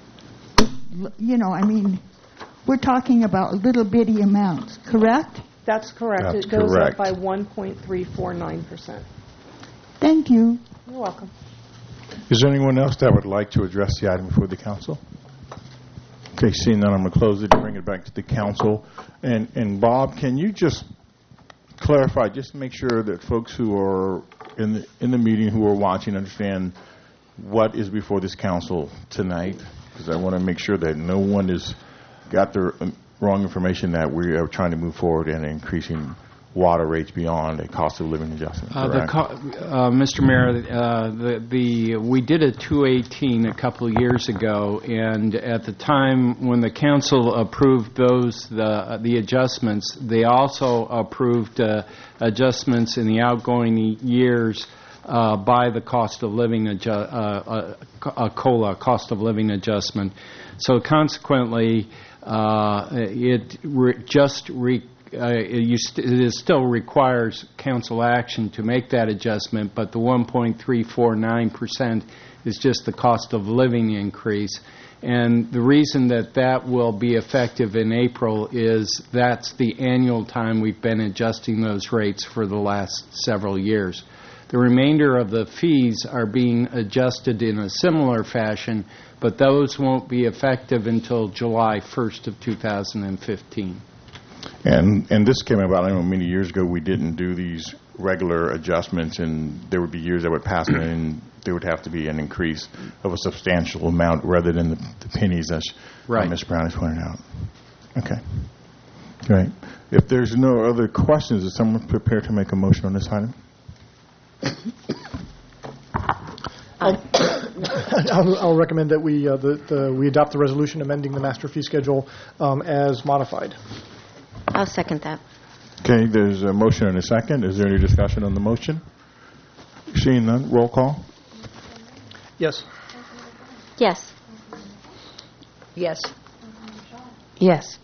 You know, I mean, we're talking about little bitty amounts, correct? That's correct. That's it goes correct. up by one point three four nine percent. Thank you. You're welcome. Is there anyone else that would like to address the item before the council? Okay, seeing none, I'm going to close it and bring it back to the council. And, and Bob, can you just clarify, just to make sure that folks who are in the, in the meeting, who are watching, understand what is before this council tonight? Because I want to make sure that no one has got the wrong information that we are trying to move forward in increasing water rates beyond a cost of living adjustment. Uh, the co- uh, Mister Mayor, uh, the, the we did a two eighteen a couple of years ago, and at the time when the council approved those the the adjustments, they also approved uh, adjustments in the outgoing years uh, by the cost of living adju- uh, a, a COLA, cost of living adjustment. So consequently, uh, it re- just re- Uh, it, you st- it still requires council action to make that adjustment, but the one point three four nine percent is just the cost of living increase. And the reason that that will be effective in April is that's the annual time we've been adjusting those rates for the last several years. The remainder of the fees are being adjusted in a similar fashion, but those won't be effective until July first of two thousand fifteen. And and this came about, I know many years ago we didn't do these regular adjustments, and there would be years that would pass, and there would have to be an increase of a substantial amount rather than the, the pennies, as Right. uh, Miz Brown has pointed out. Okay. Great. If there's no other questions, is someone prepared to make a motion on this item? I'll, I'll recommend that we uh, the, the, we adopt the resolution amending the master fee schedule um, as modified. I'll second that. Okay, there's a motion and a second. Is there any discussion on the motion? Seeing none, roll call. Yes. Yes. Yes. Yes.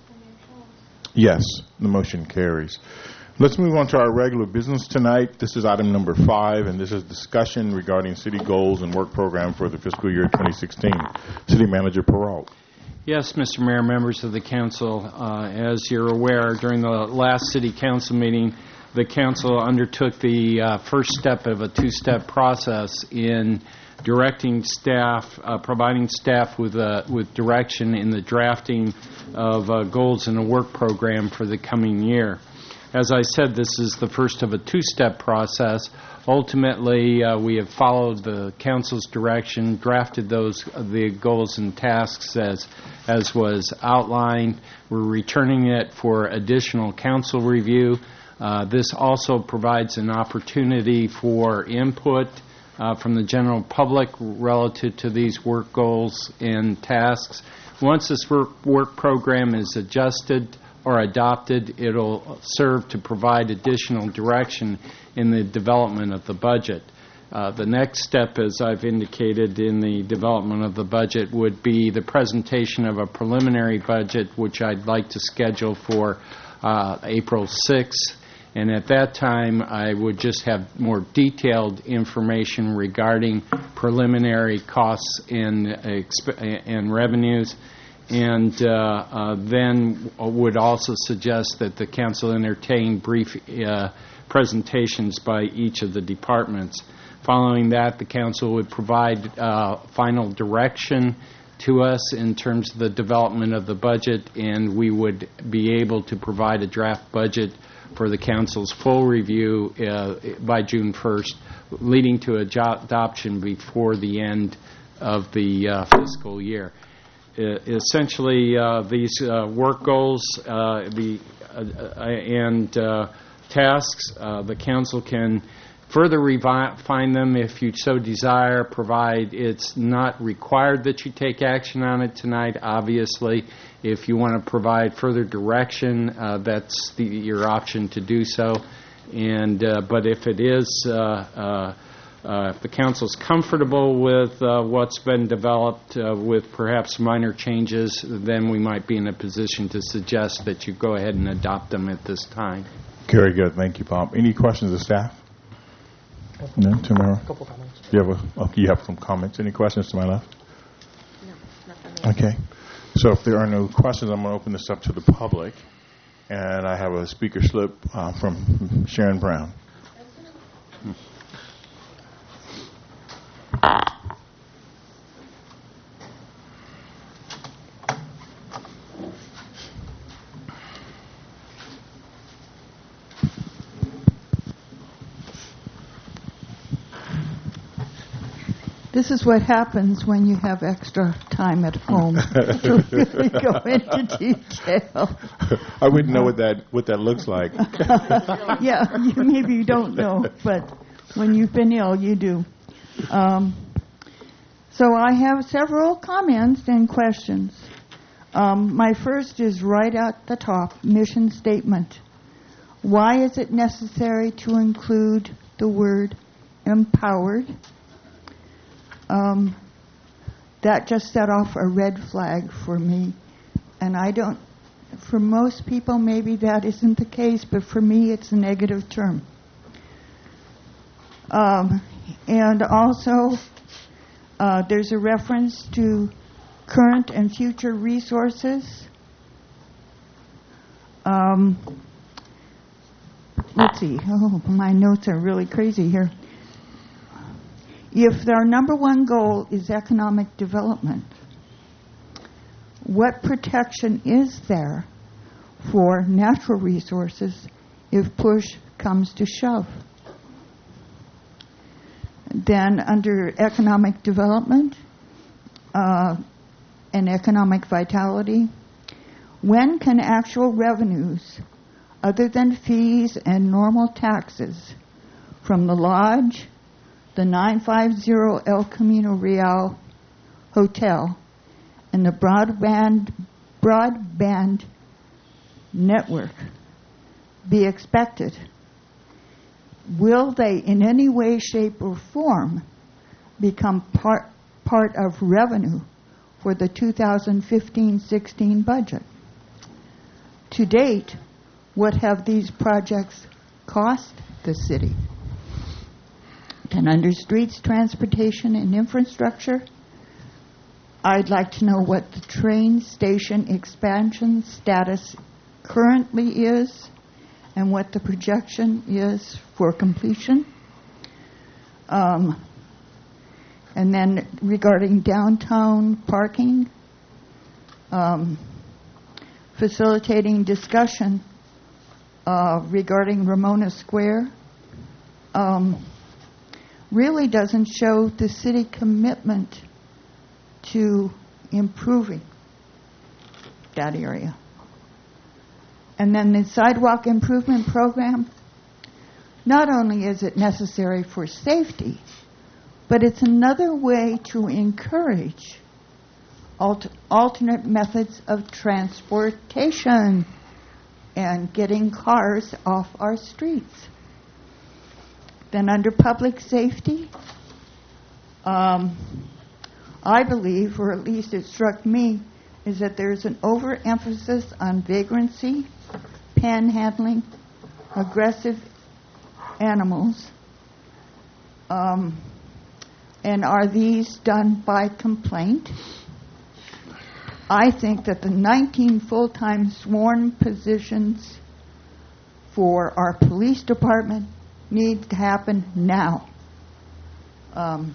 Yes, the motion carries. Let's move on to our regular business tonight. This is item number five, and this is discussion regarding city goals and work program for the fiscal year twenty sixteen. City Manager Peralt. Yes, Mister Mayor, members of the council, uh, as you're aware, during the last city council meeting, the council undertook the uh, first step of a two-step process in directing staff, uh, providing staff with uh, with direction in the drafting of uh, goals and a work program for the coming year. As I said, this is the first of a two-step process. Ultimately, uh, we have followed the council's direction, drafted those uh, the goals and tasks as as was outlined. We're returning it for additional council review. Uh, this also provides an opportunity for input uh, from the general public relative to these work goals and tasks. Once this work, work program is adjusted or adopted, it'll serve to provide additional direction in the development of the budget. Uh, the next step, as I've indicated in the development of the budget, would be the presentation of a preliminary budget, which I'd like to schedule for uh, April sixth. And at that time, I would just have more detailed information regarding preliminary costs and, exp- and revenues. And uh, uh, then would also suggest that the council entertain brief uh, presentations by each of the departments. Following that, the council would provide uh, final direction to us in terms of the development of the budget, and we would be able to provide a draft budget for the council's full review uh, by June first, leading to adoption before the end of the uh, fiscal year. Uh, essentially, uh, these uh, work goals uh, the, uh, and uh, tasks, uh, the council can further refine them if you so desire, provide it's not required that you take action on it tonight, obviously. If you want to provide further direction, uh, that's the, your option to do so. And uh, but if it is, uh, uh, uh, if the council's comfortable with uh, what's been developed uh, with perhaps minor changes, then we might be in a position to suggest that you go ahead and adopt them at this time. Very good. Thank you, Bob. Any questions of staff? No, Tamara? A couple comments. You have, a, okay, you have some comments. Any questions to my left? No, nothing. Okay. So if there are no questions, I'm going to open this up to the public. And I have a speaker slip uh, from Sharon Brown. This is what happens when you have extra time at home to really go into detail. I wouldn't know what that what that looks like. Yeah, you, maybe you don't know, but when you've been ill, you do. Um, so I have several comments and questions. Um, my first is right at the top, mission statement. Why is it necessary to include the word empowered? Um, that just set off a red flag for me. And I don't, for most people, maybe that isn't the case, but for me, it's a negative term. Um, and also, uh, there's a reference to current and future resources. Um, let's see. Oh, my notes are really crazy here. If our number one goal is economic development, what protection is there for natural resources if push comes to shove? Then under economic development uh, and economic vitality, when can actual revenues other than fees and normal taxes from the lodge, the nine fifty El Camino Real Hotel, and the broadband broadband network be expected? Will they in any way, shape, or form become part part of revenue for the two thousand fifteen sixteen budget? To date, what have these projects cost the city? And under streets, transportation, and infrastructure, I'd like to know what the train station expansion status currently is and what the projection is for completion. Um, and then regarding downtown parking, um, facilitating discussion uh, regarding Ramona Square, um, really doesn't show the city commitment to improving that area. And then the sidewalk improvement program, not only is it necessary for safety, but it's another way to encourage alt- alternate methods of transportation and getting cars off our streets. Then under public safety, um, I believe, or at least it struck me, is that there's an overemphasis on vagrancy, panhandling, aggressive animals, um, and are these done by complaint? I think that the nineteen full-time sworn positions for our police department need to happen now. Um,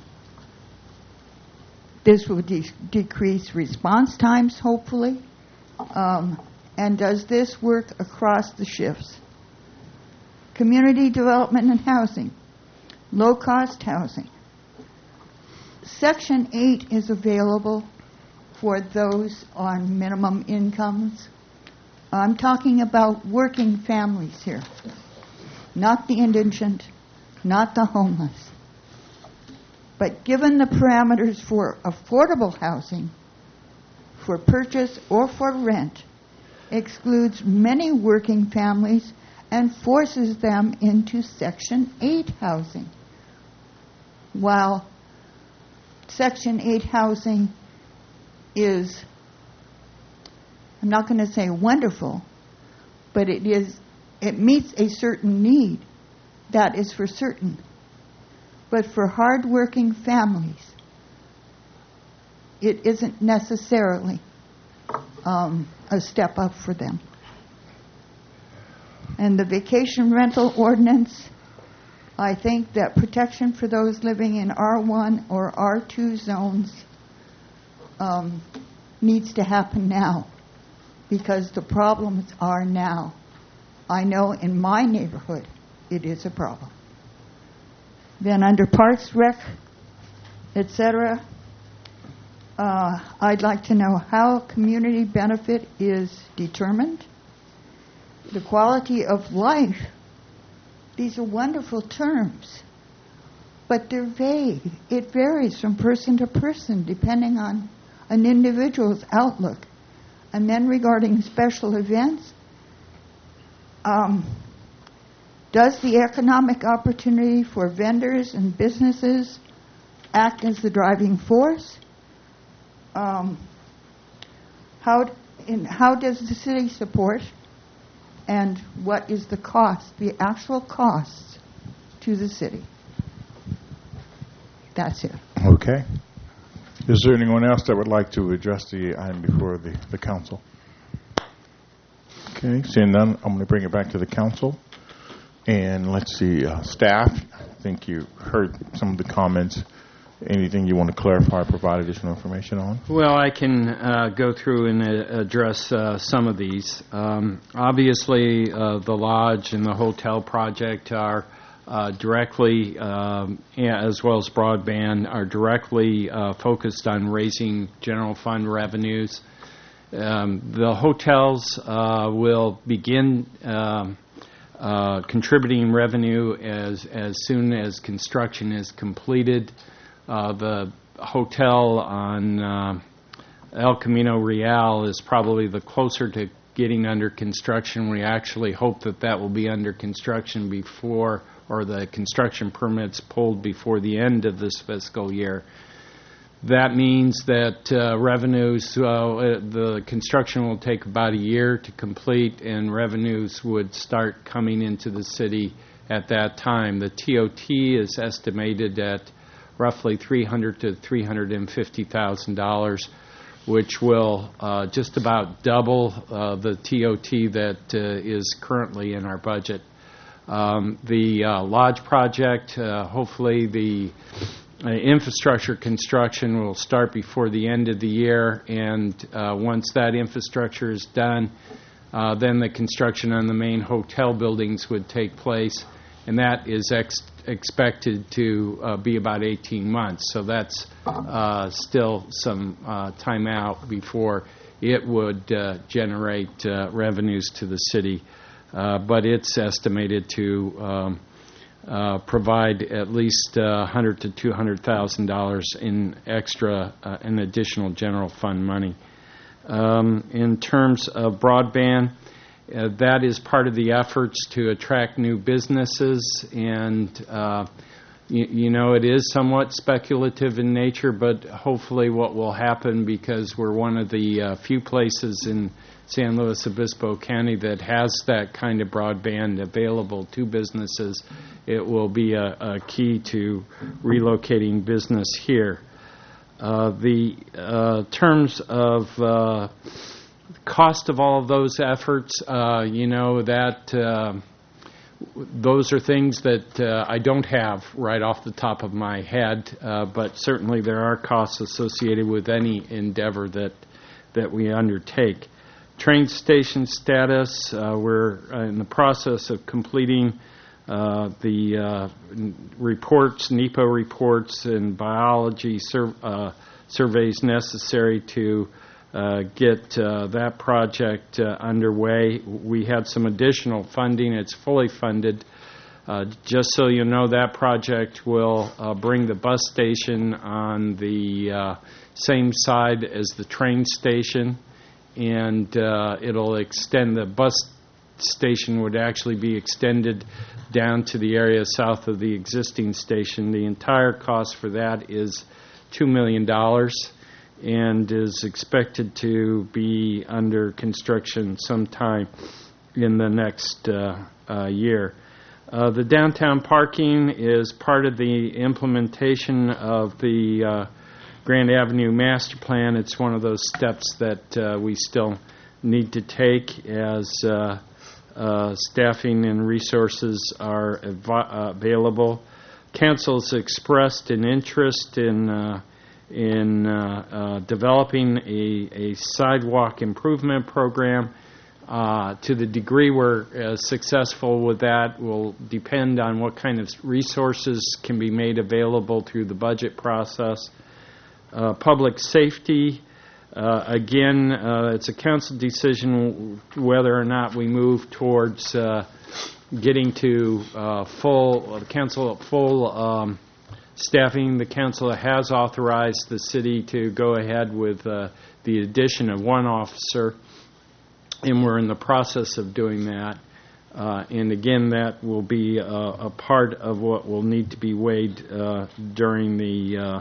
this will de- decrease response times, hopefully. Um, and does this work across the shifts? Community development and housing, low-cost housing. Section eight is available for those on minimum incomes. I'm talking about working families here, not the indigent, not the homeless. But given the parameters for affordable housing, for purchase or for rent, excludes many working families and forces them into Section eight housing. While Section eight housing is, I'm not going to say wonderful, but it is, it meets a certain need. That is for certain. But for hard-working families, it isn't necessarily um, a step up for them. And the vacation rental ordinance, I think that protection for those living in R one or R two zones um, needs to happen now, because the problems are now. I know in my neighborhood it is a problem. Then under Parks, Rec, et cetera, uh, I'd like to know how community benefit is determined. The quality of life, these are wonderful terms, but they're vague. It varies from person to person depending on an individual's outlook. And then regarding special events, um, does the economic opportunity for vendors and businesses act as the driving force? Um, how, in, how does the city support, and what is the cost, the actual costs to the city? That's it. Okay. Is there anyone else that would like to address the item before the, the council? Okay, seeing none, I'm going to bring it back to the council. And let's see, uh, staff, I think you heard some of the comments. Anything you want to clarify, provide additional information on? Well, I can uh, go through and uh, address uh, some of these. Um, obviously, uh, the lodge and the hotel project are uh, directly, um, as well as broadband, are directly uh, focused on raising general fund revenues. Um, the hotels uh, will begin um, uh, contributing revenue as as soon as construction is completed. Uh, the hotel on uh, El Camino Real is probably the closer to getting under construction. We actually hope that that will be under construction before, or the construction permits pulled before the end of this fiscal year. That means that uh, revenues, uh, the construction will take about a year to complete, and revenues would start coming into the city at that time. The T O T is estimated at roughly three hundred thousand to three hundred fifty thousand dollars, which will uh, just about double uh, the T O T that uh, is currently in our budget. Um, the uh, lodge project, uh, hopefully the uh, infrastructure construction will start before the end of the year, and uh, once that infrastructure is done, uh, then the construction on the main hotel buildings would take place, and that is ex- expected to uh, be about eighteen months. So that's uh, still some uh, time out before it would uh, generate uh, revenues to the city. Uh, but it's estimated to um, uh, provide at least uh, one hundred thousand to two hundred thousand dollars in extra, uh, in additional general fund money. Um, in terms of broadband, Uh, that is part of the efforts to attract new businesses, and uh, you, you know, it is somewhat speculative in nature, but hopefully what will happen, because we're one of the uh, few places in San Luis Obispo County that has that kind of broadband available to businesses, it will be a, a key to relocating business here. Uh, the uh, terms of uh, cost of all of those efforts, uh, you know, that uh, those are things that uh, I don't have right off the top of my head, uh, but certainly there are costs associated with any endeavor that that we undertake. Train station status, uh, we're in the process of completing uh, the uh, reports, NEPA reports and biology sur- uh, surveys necessary to Uh, get uh, that project uh, underway. We had some additional funding. It's fully funded. Uh, just so you know, that project will uh, bring the bus station on the uh, same side as the train station, and uh, it'll extend, the bus station would actually be extended down to the area south of the existing station. The entire cost for that is two million dollars. And is expected to be under construction sometime in the next uh, uh, year. Uh, the downtown parking is part of the implementation of the uh, Grand Avenue Master Plan. It's one of those steps that uh, we still need to take as uh, uh, staffing and resources are av- available. Council's expressed an interest in uh, in uh, uh, developing a, a sidewalk improvement program. Uh, to the degree we're uh, successful with that will depend on what kind of resources can be made available through the budget process. Uh, public safety, uh, again, uh, it's a council decision whether or not we move towards uh, getting to uh, full, the council full um, staffing. The council has authorized the city to go ahead with uh, the addition of one officer, and we're in the process of doing that. Uh, and again, that will be a, a part of what will need to be weighed uh, during the uh,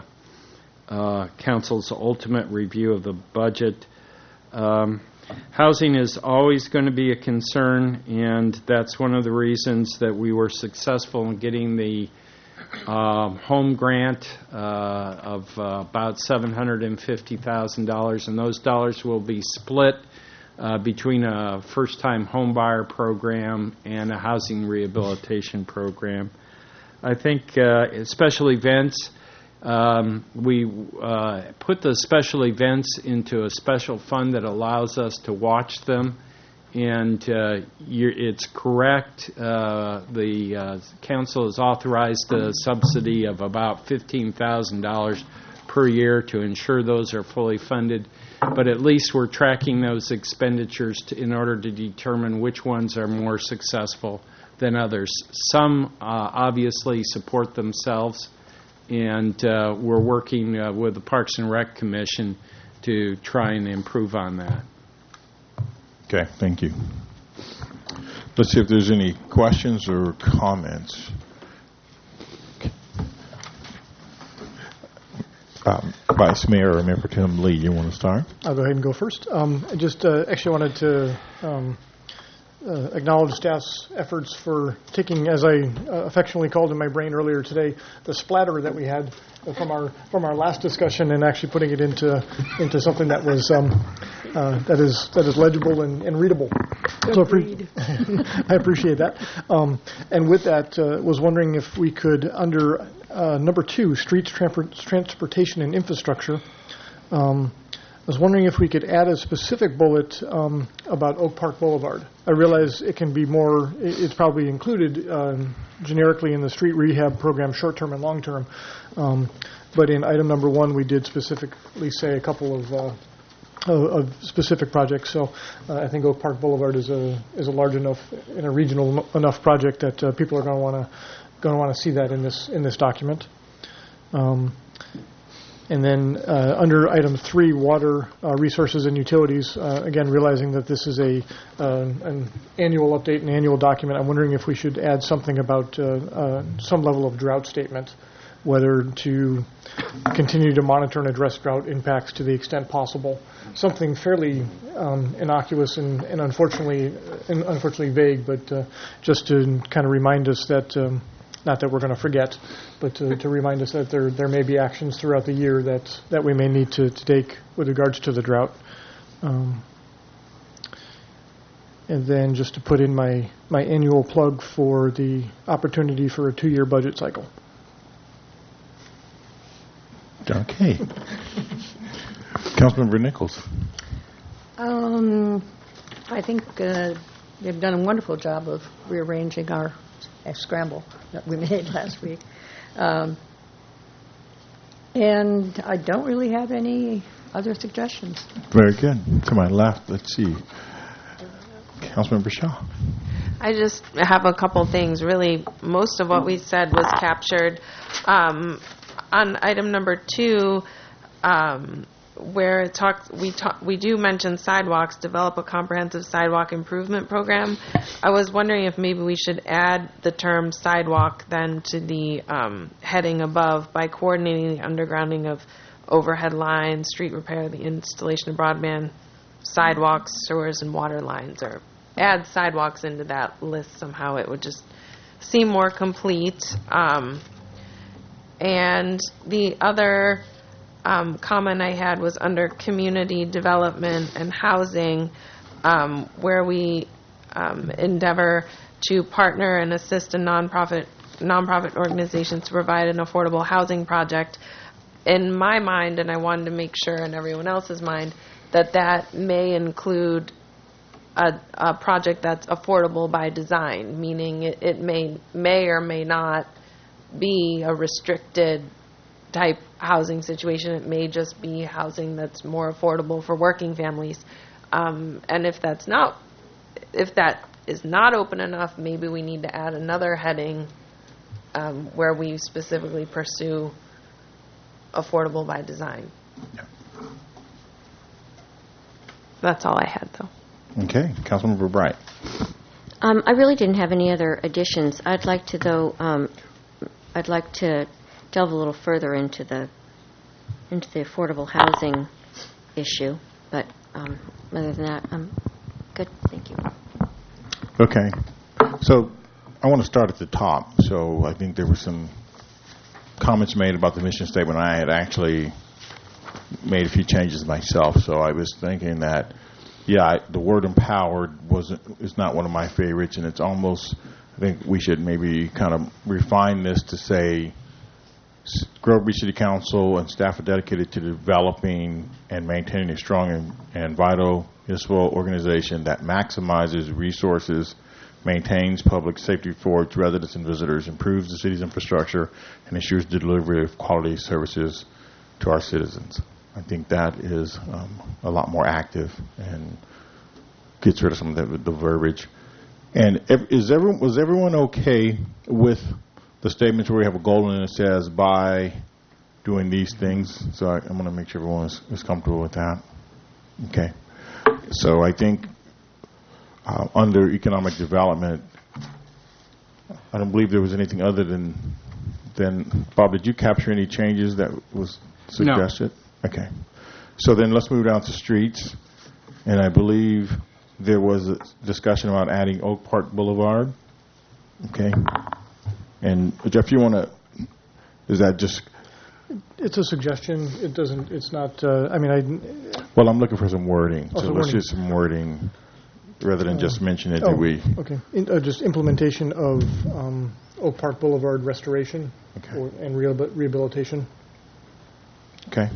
uh, council's ultimate review of the budget. Um, housing is always going to be a concern, and that's one of the reasons that we were successful in getting the Um, home grant uh, of uh, about seven hundred fifty thousand dollars, and those dollars will be split uh, between a first-time homebuyer program and a housing rehabilitation program. I think uh, special events, um, we uh, put the special events into a special fund that allows us to watch them and uh, you're, it's correct. Uh, the uh, council has authorized a subsidy of about fifteen thousand dollars per year to ensure those are fully funded. But at least we're tracking those expenditures to, in order to determine which ones are more successful than others. Some uh, obviously support themselves, and uh, we're working uh, with the Parks and Rec Commission to try and improve on that. Okay, thank you. Let's see if there's any questions or comments. Um, Vice Mayor or Mayor Pro Tem Lee, you want to start? I'll go ahead and go first. Um, I just uh, actually wanted to um, uh, acknowledge staff's efforts for taking, as I uh, affectionately called in my brain earlier today, the splatter that we had from our from our last discussion, and actually putting it into into something that was um, uh, that is that is legible and, and readable. So appre- I appreciate that. Um, and with that, uh, was wondering if we could, under uh, number two, streets, tramp- transportation, and infrastructure. Um, I was wondering if we could add a specific bullet um, about Oak Park Boulevard. I realize it can be more, it's probably included um, generically in the street rehab program, short-term and long-term. Um, but in item number one, we did specifically say a couple of, uh, of, of specific projects. So uh, I think Oak Park Boulevard is a is a large enough and a regional enough project that uh, people are going to want to going to want to see that in this in this document. Um, And then uh, under item three, water uh, resources and utilities, uh, again, realizing that this is a uh, an annual update, an annual document, I'm wondering if we should add something about uh, uh, some level of drought statement, whether to continue to monitor and address drought impacts to the extent possible. Something fairly um, innocuous and, and unfortunately and unfortunately vague, but uh, just to kind of remind us that um, not that we're going to forget, but to, to remind us that there there may be actions throughout the year that, that we may need to, to take with regards to the drought. Um, and then just to put in my, my annual plug for the opportunity for a two-year budget cycle. Okay. Councilmember Nichols. Um, I think uh, they've done a wonderful job of rearranging our uh, scramble that we made last week. Um, and I don't really have any other suggestions. Very good. To my left, let's see. Councilmember Shaw. I just have a couple things. Really, most of what we said was captured. Um, on item number two, um, where it talks, we talk, we do mention sidewalks, develop a comprehensive sidewalk improvement program. I was wondering if maybe we should add the term sidewalk then to the um, heading above, by coordinating the undergrounding of overhead lines, street repair, the installation of broadband, sidewalks, sewers, and water lines, or add sidewalks into that list somehow. It would just seem more complete. Um, and the other Um, comment I had was under community development and housing, um, where we um, endeavor to partner and assist a nonprofit nonprofit organizations to provide an affordable housing project. In my mind, and I wanted to make sure in everyone else's mind, that that may include a, a project that's affordable by design, meaning it, it may may or may not be a restricted type housing situation. It may just be housing that's more affordable for working families. Um, and if that's not, if that is not open enough, maybe we need to add another heading um, where we specifically pursue affordable by design. Yeah. That's all I had, though. Okay. Councilmember Bright. Um, I really didn't have any other additions. I'd like to, though, um, I'd like to delve a little further into the into the affordable housing issue, but um, other than that, I'm good. Thank you. Okay. So I want to start at the top. So I think there were some comments made about the mission statement. I had actually made a few changes myself. So I was thinking that, yeah, I, the word empowered wasn't is not one of my favorites, and it's almost, I think we should maybe kind of refine this to say, Grove Beach City Council and staff are dedicated to developing and maintaining a strong and, and vital municipal organization that maximizes resources, maintains public safety for its residents and visitors, improves the city's infrastructure, and ensures the delivery of quality services to our citizens. I think that is um, a lot more active and gets rid of some of the, the verbiage. And if, is everyone, was everyone okay with the statements where we have a goal and it says by doing these things? So I, I'm going to make sure everyone is, is comfortable with that. Okay. So I think uh, under economic development, I don't believe there was anything other than, than Bob, did you capture any changes that was suggested? No. Okay. So then let's move down to streets. And I believe there was a discussion about adding Oak Park Boulevard. Okay. And Jeff, you want to, is that just? It's a suggestion. It doesn't, it's not, uh, I mean, I. Well, I'm looking for some wording. Oh, so some let's wording. do some wording rather than Uh, just mention it. oh, Do we? Okay. In, uh, just implementation of um, Oak Park Boulevard restoration Okay. or, and rehabil- rehabilitation. Okay.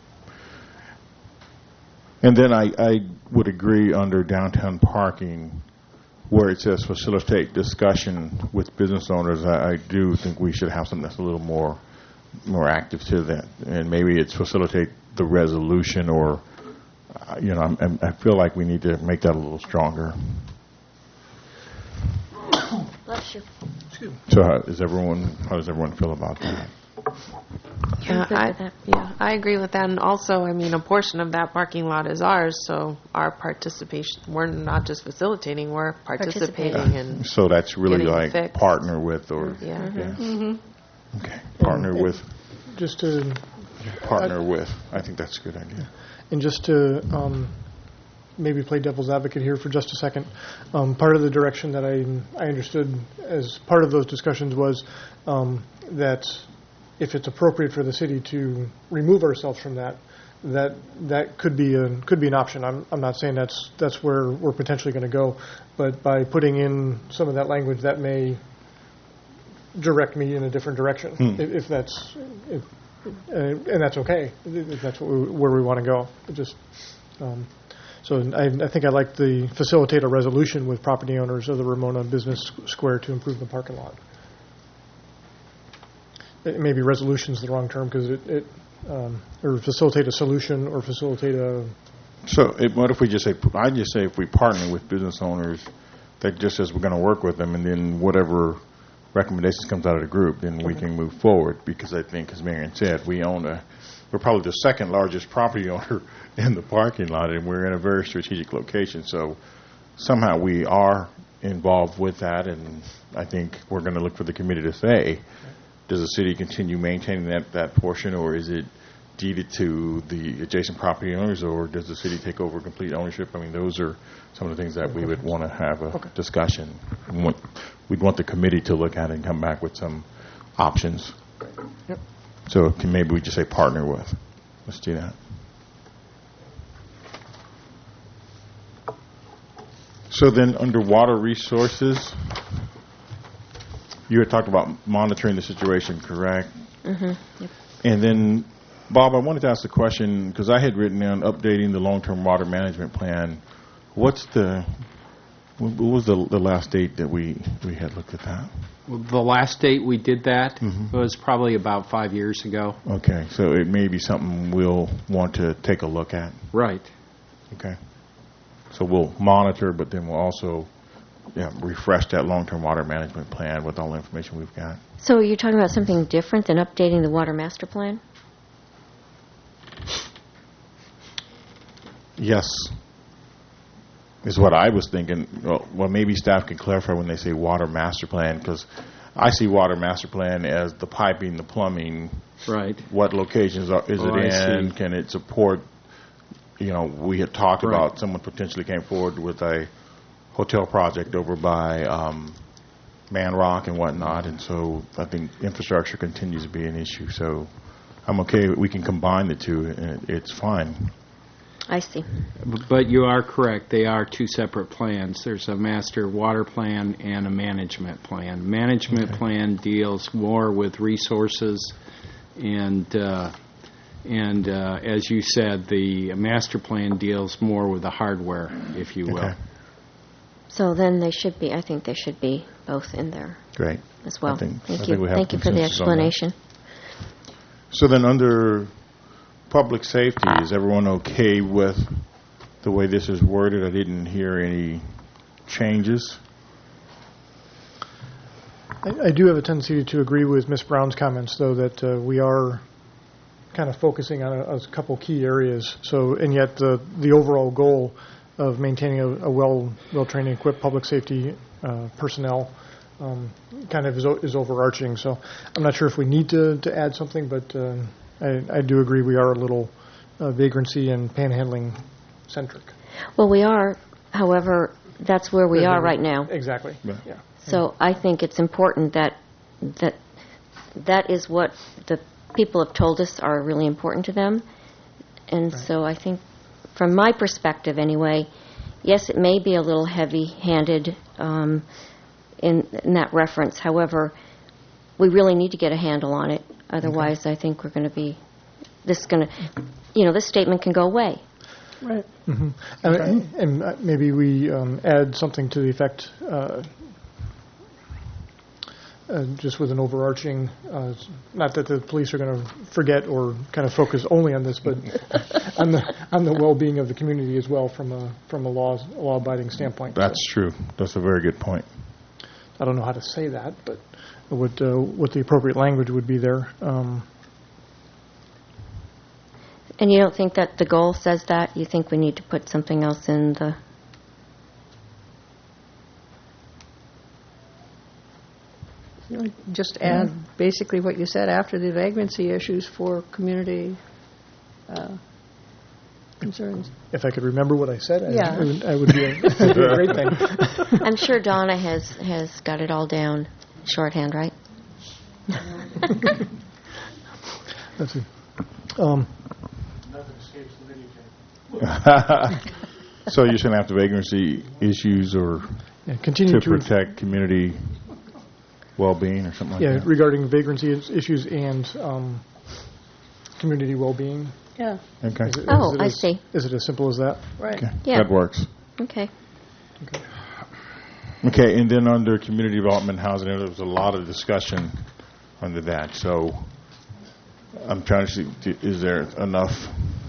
And then I, I would agree under downtown parking where it says facilitate discussion with business owners. I, I do think we should have something that's a little more more active to that. And maybe it's facilitate the resolution or, uh, you know, I'm, I'm, I feel like we need to make that a little stronger. Bless you. So how, is everyone, how does everyone feel about that? Yeah, I, yeah, I agree with that. And also, I mean, a portion of that parking lot is ours, so our participation, we're not just facilitating, we're participating in So that's really getting it like fixed. partner with or, Yeah. yeah. Mm-hmm. Okay, partner And- with, Just to. partner with. I think that's a good idea. And just to um, maybe play devil's advocate here for just a second, um, part of the direction that I I understood as part of those discussions was um, that if it's appropriate for the city to remove ourselves from that, that that could be a could be an option. I'm I'm not saying that's that's where we're potentially going to go, but by putting in some of that language, that may direct me in a different direction. Hmm. If, if that's if, uh, and that's okay. If that's what we, where we want to go. It just um, so I, I think I like the facilitate a resolution with property owners of the Ramona Business Square to improve the parking lot. It, maybe resolution is the wrong term because it, it um, or facilitate a solution or facilitate a. So it, what if we just say, I just say if we partner with business owners, that just says we're going to work with them, and then whatever recommendations comes out of the group, then we can move forward. Because I think, as Marion said, we own a, we're probably the second largest property owner in the parking lot, and we're in a very strategic location. So somehow we are involved with that, and I think we're going to look for the committee to say, does the city continue maintaining that, that portion, or is it deeded to the adjacent property owners, or does the city take over complete ownership? I mean, those are some of the things that we would want to have a Okay. discussion. We want, we'd want the committee to look at it and come back with some options. Yep. So can maybe we just say partner with. Let's do that. So then under water resources, you had talked about monitoring the situation, correct? Mm-hmm. Yep. And then, Bob, I wanted to ask the question, because I had written down updating the long-term water management plan. What's the, what was the, the last date that we, we had looked at that? Well, the last date we did that Mhm. was probably about five years ago. Okay, so it may be something we'll want to take a look at. Right. Okay. So we'll monitor, but then we'll also yeah, refresh that long-term water management plan with all the information we've got. So you're talking about something different than updating the water master plan? Yes, is what I was thinking. Well, well, maybe staff can clarify when they say water master plan, because I see water master plan as the piping, the plumbing. Right. What locations are, is Oh, it I in? see. Can it support? You know, we had talked Right. about someone potentially came forward with a hotel project over by um, Man Rock and whatnot, and so I think infrastructure continues to be an issue. So I'm okay. We can combine the two, and it, it's fine. I see. But you are correct. They are two separate plans. There's a master water plan and a management plan. Management Okay. plan deals more with resources and uh, And uh, as you said, the master plan deals more with the hardware, if you will. Okay. So then they should be, I think they should be both in there Great. as well. I think- Thank I you. think we have Thank you for the consensus on that. explanation. So then under public safety, is everyone okay with the way this is worded? I didn't hear any changes. I, I do have a tendency to agree with Miz Brown's comments, though, that uh, we are kind of focusing on a, a couple key areas. So, and yet the the overall goal of maintaining a, a well well trained and equipped public safety uh, personnel um, kind of is, o- is overarching. So, I'm not sure if we need to, to add something, but uh, I, I do agree we are a little uh, vagrancy and panhandling centric. Well, we are, however, that's where we are right now. Exactly. Yeah. So I think it's important that that that is what the people have told us are really important to them. And so I think, from my perspective anyway, yes, it may be a little heavy-handed um, in, in that reference. However, we really need to get a handle on it. Otherwise, I think we're going to be, this going to, you know, this statement can go away. Right. Mm-hmm. And, and uh, maybe we um, add something to the effect, uh, uh, just with an overarching, uh, not that the police are going to forget or kind of focus only on this, but on the on the well-being of the community as well from a from a law law-abiding standpoint. That's true. That's a very good point. I don't know how to say that, but what uh, what the appropriate language would be there. Um, And you don't think that the goal says that? You think we need to put something else in the... You know, just add basically what you said after the vagrancy issues for community uh, concerns. if I could remember what I said, I, Yeah. it would, I would be a, it'd be a great thing. I'm sure Donna has, has got it all down shorthand, right? Let's see. Um, So you're saying after vagrancy issues or Yeah, continue to to- protect community well-being or something like yeah, that? regarding vagrancy is- issues and um, community well-being. Yeah. Okay. Is it- Oh, is it I as- see. Is it as simple as that? Right. Okay. Yeah. That works. Okay. Okay, and then under community development housing, there was a lot of discussion under that. So I'm trying to see, d- is there enough?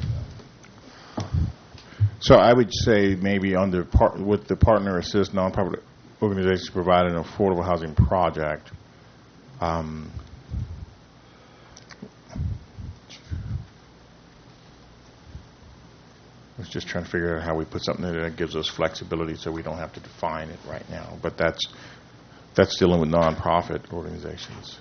So I would say maybe under part, with the partner assist nonprofit organizations provide an affordable housing project. Um, I was just trying to figure out how we put something in there that gives us flexibility so we don't have to define it right now. But that's that's dealing with nonprofit organizations.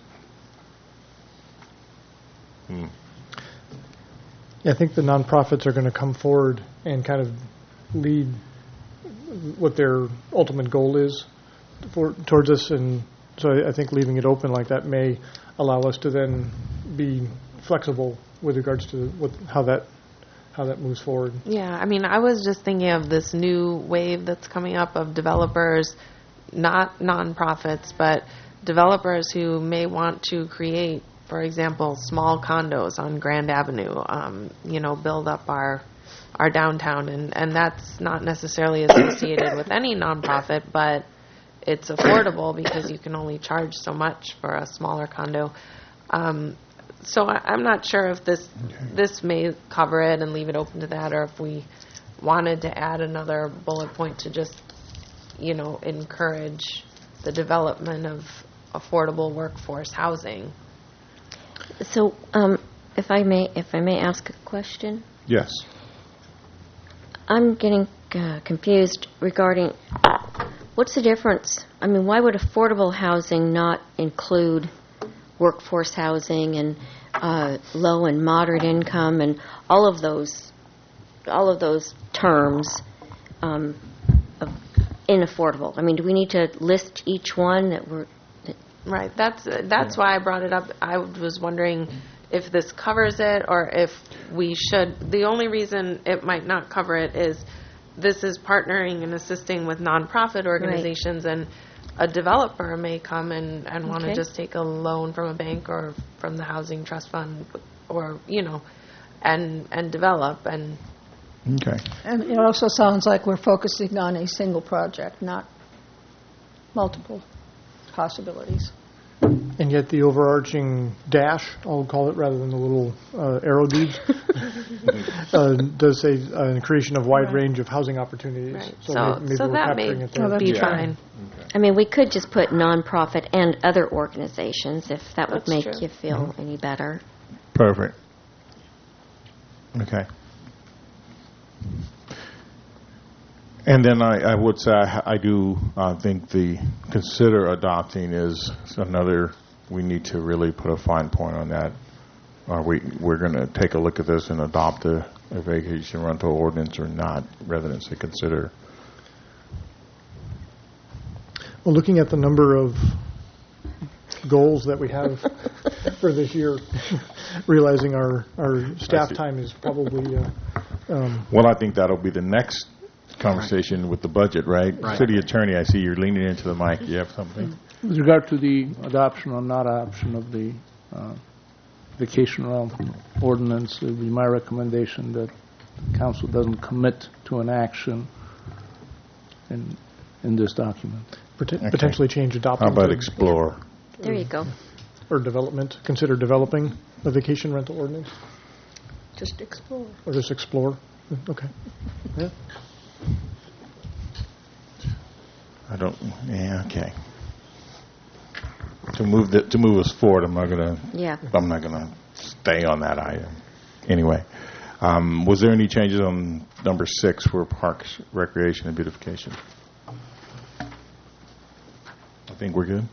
Hmm. Yeah, I think the nonprofits are going to come forward and kind of lead what their ultimate goal is for towards us, and so I, I think leaving it open like that may allow us to then be flexible with regards to what, how that how that moves forward. Yeah, I mean, I was just thinking of this new wave that's coming up of developers, not nonprofits, but developers who may want to create, for example, small condos on Grand Avenue, um, you know, build up our our downtown, and, and that's not necessarily associated with any nonprofit, but it's affordable because you can only charge so much for a smaller condo. Um, so I, I'm not sure if this this may cover it and leave it open to that, or if we wanted to add another bullet point to just, you know, encourage the development of affordable workforce housing. So, um, if I may, if I may ask a question, Yes. I'm getting uh, confused regarding what's the difference? I mean, why would affordable housing not include workforce housing and uh, low and moderate income and all of those, all of those terms um, of inaffordable? I mean, do we need to list each one that we're? That Right. That's that's why I brought it up. I was wondering if this covers it or if we should. The only reason it might not cover it is this is partnering and assisting with nonprofit organizations, and a developer may come and, and want to Okay. just take a loan from a bank or from the housing trust fund, or, you know, and and develop. And Okay. And it also sounds like we're focusing on a single project, not multiple possibilities. And yet the overarching dash, I'll call it, rather than the little uh, arrow deeds, uh, does say uh, creation of wide Right. range of housing opportunities. Right. So, So- may- maybe so we're that capturing may it there. be Yeah. fine. I mean, we could just put nonprofit and other organizations if that would That's make true. you feel Mhm. any better. Perfect. Okay. And then I, I would say I, I do uh, think the consider adopting is another, we need to really put a fine point on that. Are we, we're going to take a look at this and adopt a, a vacation rental ordinance or not, rather than say consider. Well, looking at the number of goals that we have for this year, realizing our, our staff see. time is probably, uh, um, Well, I think that'll be the next conversation with the budget, right? Right. City Attorney, I see you're leaning into the mic. You have something? With regard to the adoption or not adoption of the uh, vacation rental ordinance, it would be my recommendation that the council doesn't commit to an action in in this document. pot- Okay. potentially change adopting. How about to- explore? There you go. Or development, consider developing a vacation rental ordinance, Just explore. or just explore? Okay. Yeah. I don't, yeah, okay. To move the, to move us forward, I'm not gonna, Yeah. I'm not gonna stay on that item. Anyway, um, was there any changes on number six for parks, recreation, and beautification? I think we're good.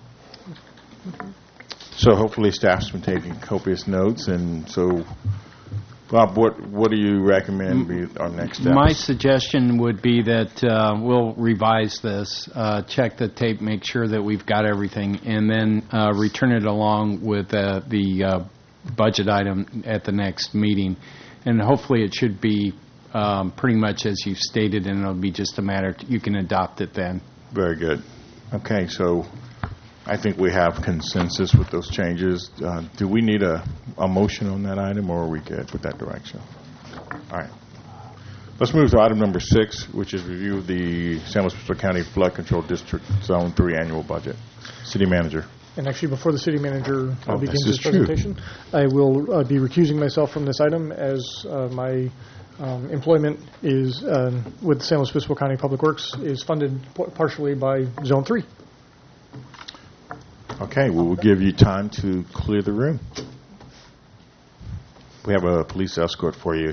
So hopefully staff's been taking copious notes, and so, Bob, what, what do you recommend be our next steps? My suggestion would be that uh, we'll revise this, uh, check the tape, make sure that we've got everything, and then uh, return it along with uh, the uh, budget item at the next meeting. And hopefully it should be um, pretty much as you've stated, and it'll be just a matter, you can adopt it then. Very good. Okay, so I think we have consensus with those changes. Uh, do we need a, a motion on that item, or are we good with that direction? All right. Let's move to item number six, which is review of the San Luis Obispo County Flood Control District Zone three annual budget. City Manager. And actually, before the city manager uh, Oh, begins this his is true. presentation, I will uh, be recusing myself from this item as uh, my um, employment is um, with San Luis Obispo County Public Works is funded p- partially by Zone three. Okay, we will give you time to clear the room. We have a police escort for you.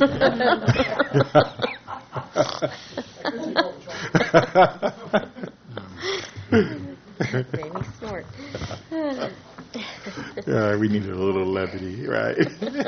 Made me snort. Yeah, we need a little levity, right?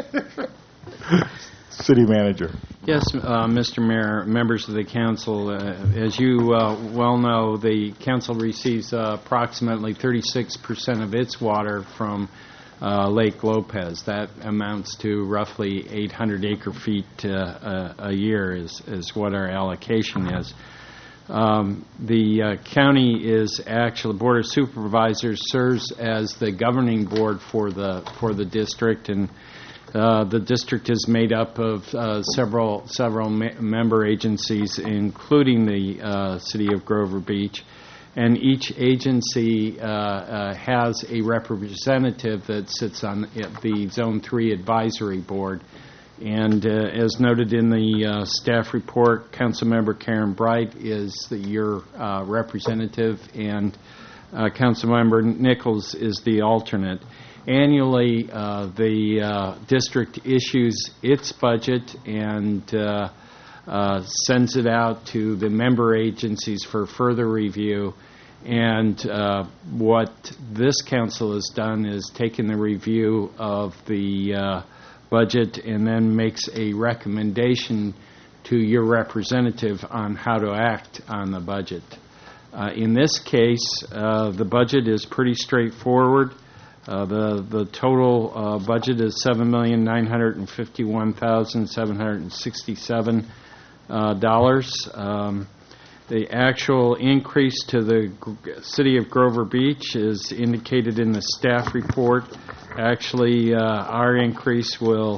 City Manager. Yes, uh, Mister Mayor, members of the council, uh, as you uh, well know, the council receives uh, approximately thirty-six percent of its water from uh, Lake Lopez. That amounts to roughly eight hundred acre feet uh, a, a year is, is what our allocation is. Um, the uh, county is actually, the Board of Supervisors serves as the governing board for the for the district, and uh, the district is made up of uh, several several me- member agencies, including the uh, City of Grover Beach, and each agency uh, uh, has a representative that sits on the Zone three Advisory Board. And uh, as noted in the uh, staff report, Councilmember Karen Bright is the, your uh, representative, and uh, Councilmember Nichols is the alternate. Annually, uh, the uh, district issues its budget and uh, uh, sends it out to the member agencies for further review. And uh, what this council has done is taken the review of the uh, budget and then makes a recommendation to your representative on how to act on the budget. Uh, in this case, uh, the budget is pretty straightforward. Uh, the the total uh, budget is seven million nine hundred fifty-one thousand seven hundred sixty-seven uh, dollars. Um, the actual increase to the G- City of Grover Beach is indicated in the staff report. Actually, uh, our increase will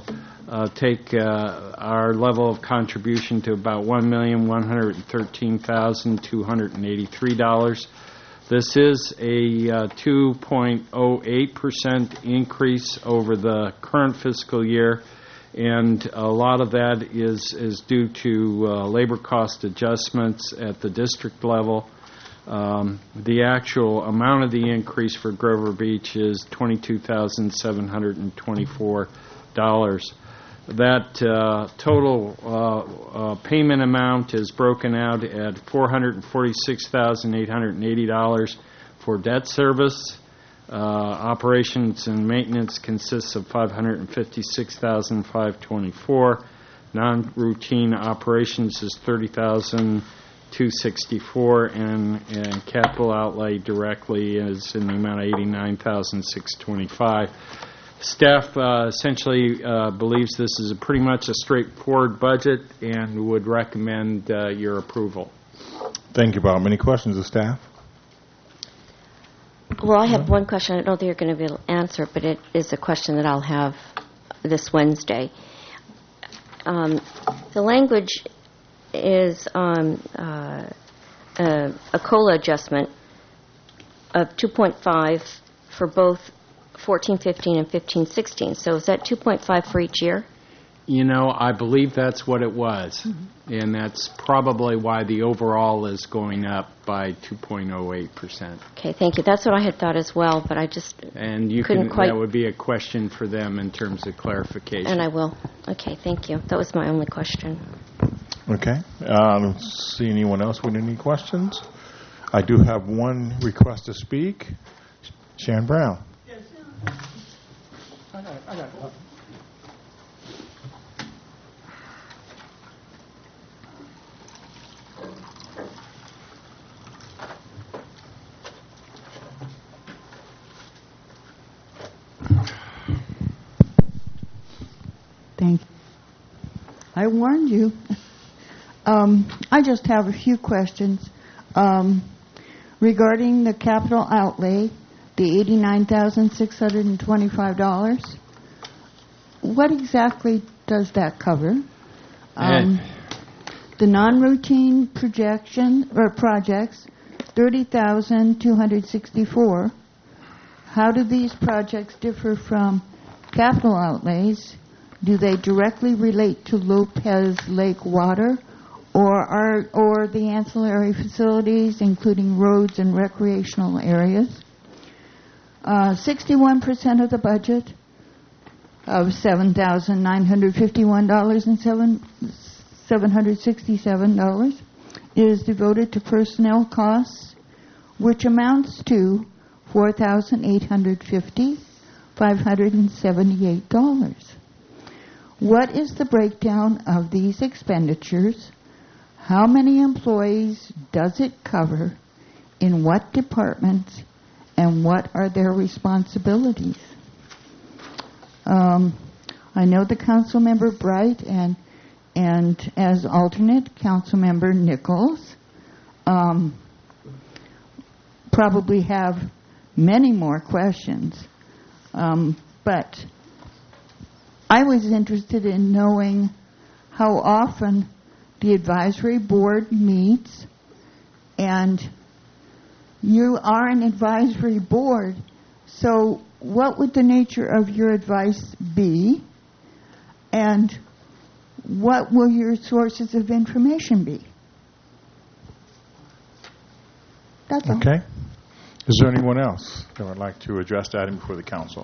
uh, take uh, our level of contribution to about one million one hundred thirteen thousand two hundred eighty-three dollars. This is a uh, two point oh eight percent increase over the current fiscal year, and a lot of that is, is due to uh, labor cost adjustments at the district level. Um, the actual amount of the increase for Grover Beach is twenty-two thousand seven hundred twenty-four dollars. That uh, total uh, uh, payment amount is broken out at four hundred forty-six thousand eight hundred eighty dollars for debt service. Uh, operations and maintenance consists of five hundred fifty-six thousand five hundred twenty-four dollars. Non-routine operations is thirty thousand two hundred sixty-four dollars, and, and capital outlay directly is in the amount of eighty-nine thousand six hundred twenty-five dollars. Staff uh, essentially uh, believes this is a pretty much a straightforward budget and would recommend uh, your approval. Thank you, Bob. Any questions of staff? Well, I have one question. I don't know that you're going to be able to answer, but it is a question that I'll have this Wednesday. Um, the language is um, uh, a, a COLA adjustment of two point five for both fourteen fifteen and fifteen sixteen. So is that two point five for each year? You know, I believe that's what it was, mm-hmm. and that's probably why the overall is going up by two point oh eight percent. Okay, thank you. That's what I had thought as well, but I just and you couldn't can, quite... that would be a question for them in terms of clarification. And I will. Okay, thank you. That was my only question. Okay. Uh, I don't see anyone else with any questions. I do have one request to speak. Sharon Brown. I got it. I got it. Thank you. I warned you. Um, I just have a few questions um, regarding the capital outlay, the eighty-nine thousand six hundred twenty-five dollars. What exactly does that cover? Um, the non-routine projection or projects, thirty thousand two hundred sixty-four dollars. How do these projects differ from capital outlays? Do they directly relate to Lopez Lake water, or are or the ancillary facilities, including roads and recreational areas? Uh, sixty-one percent of the budget of seven thousand nine hundred fifty-one dollars and seven hundred sixty-seven dollars is devoted to personnel costs, which amounts to four thousand eight hundred fifty dollars, five hundred seventy-eight dollars. What is the breakdown of these expenditures? How many employees does it cover? In what departments? And what are their responsibilities? Um, I know the council member Bright and and as alternate council member Nichols um, probably have many more questions, um, but I was interested in knowing how often the advisory board meets, and you are an advisory board, so what would the nature of your advice be, and what will your sources of information be? That's all. Okay. Is there anyone else that would like to address that item before the council?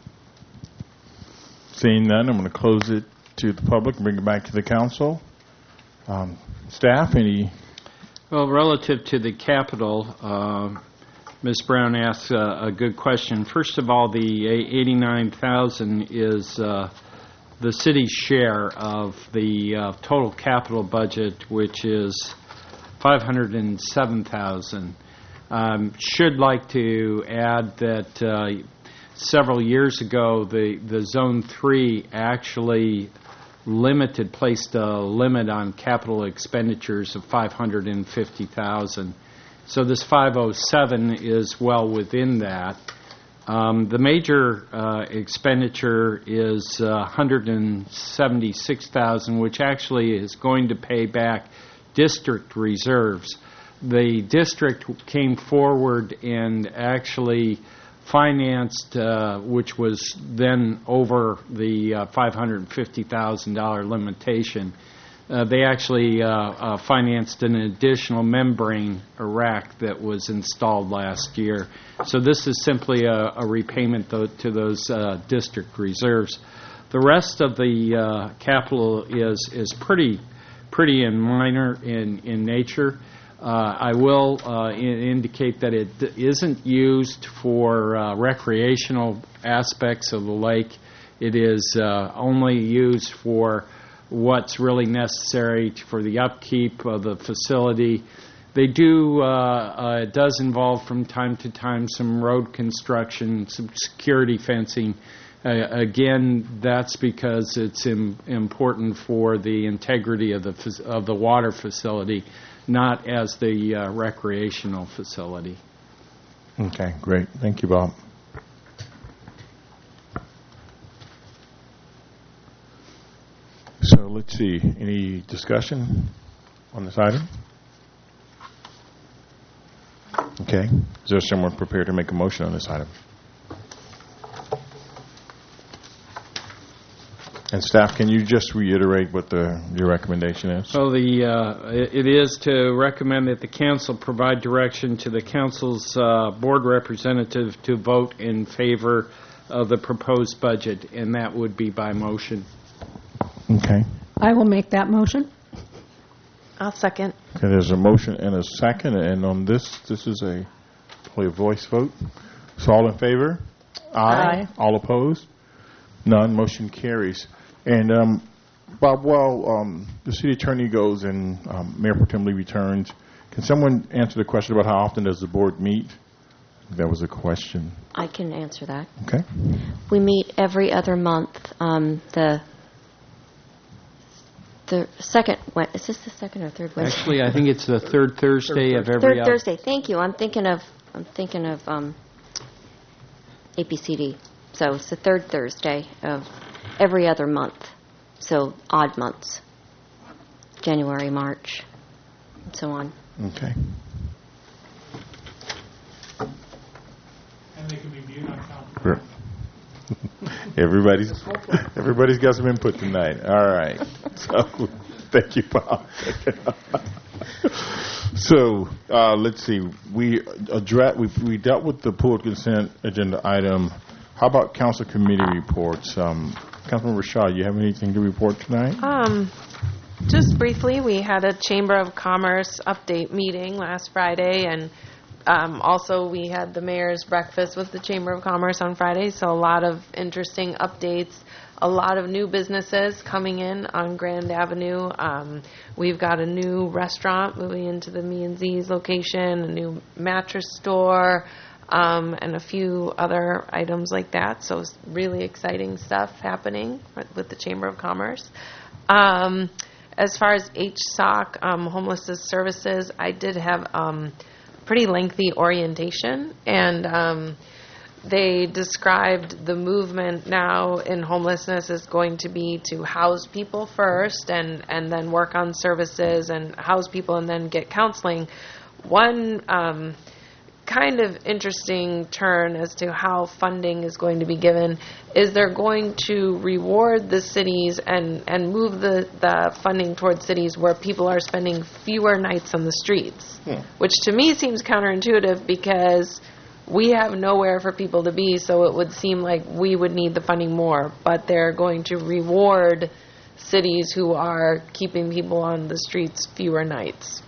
Seeing none, I'm going to close it to the public and bring it back to the council. Um, staff, any? Well, relative to the capital, uh, Miz Brown asked uh, a good question. First of all, the eighty-nine thousand is uh, the city's share of the uh, total capital budget, which is five hundred seven thousand. Um, should like to add that uh, several years ago, the, the Zone three actually limited, placed a limit on capital expenditures of five hundred fifty thousand dollars. So this five oh seven is well within that. Um, the major uh, expenditure is uh, one hundred seventy-six thousand dollars, which actually is going to pay back district reserves. The district came forward and actually financed, uh, which was then over the uh, five hundred fifty thousand dollars limitation. Uh, they actually uh, uh, financed an additional membrane rack that was installed last year. So this is simply a, a repayment tho- to those uh, district reserves. The rest of the uh, capital is is pretty pretty and minor in in nature. Uh, I will uh, in- indicate that it d- isn't used for uh, recreational aspects of the lake. It is uh, only used for what's really necessary for the upkeep of the facility. They do, uh, uh, it does involve from time to time some road construction, some security fencing. Uh, again, that's because it's im- important for the integrity of the f- of the water facility, not as the uh, recreational facility. Okay, great. Thank you, Bob. So let's see, any discussion on this item? Okay. Is there someone prepared to make a motion on this item? And staff, can you just reiterate what the your recommendation is? So the uh, it, it is to recommend that the council provide direction to the council's uh, board representative to vote in favor of the proposed budget, and that would be by motion. Okay. I will make that motion. I'll second. Okay, there's a motion and a second, and on this, this is a probably a voice vote. So all in favor? Aye. All opposed? None. Motion carries. And um, Bob, while um, the city attorney goes and um, Mayor Pro Tem Lee returns, can someone answer the question about how often does the board meet? That was a question. I can answer that. Okay. We meet every other month. Um, the the second, Wed- is this the second or third Wednesday? Actually, I think it's the third Thursday of every Third oth- Thursday. Thank you. I'm thinking of I'm thinking of um, A P C D. So it's the third Thursday of every other month. So odd months. January, March, and so on. Okay. And they can be viewed on council. Sure. Everybody's everybody's got some input tonight. All right. So thank you, Bob. So uh, let's see. We address we we dealt with the pooled consent agenda item. How about council committee reports? Um, Councilmember Shaw, you have anything to report tonight? Um, just briefly, we had a Chamber of Commerce update meeting last Friday, and um, also we had the mayor's breakfast with the Chamber of Commerce on Friday, so a lot of interesting updates, a lot of new businesses coming in on Grand Avenue. Um, we've got a new restaurant moving into the Me and Z's location, a new mattress store, Um, and a few other items like that. So it's really exciting stuff happening with the Chamber of Commerce. Um, as far as H S O C, um, Homelessness Services, I did have um, pretty lengthy orientation, and um, they described the movement now in homelessness is going to be to house people first and, and then work on services and house people and then get counseling. One um, kind of interesting turn as to how funding is going to be given is they're going to reward the cities and, and move the, the funding towards cities where people are spending fewer nights on the streets, Hmm. which to me seems counterintuitive because we have nowhere for people to be, so it would seem like we would need the funding more, but they're going to reward cities who are keeping people on the streets fewer nights.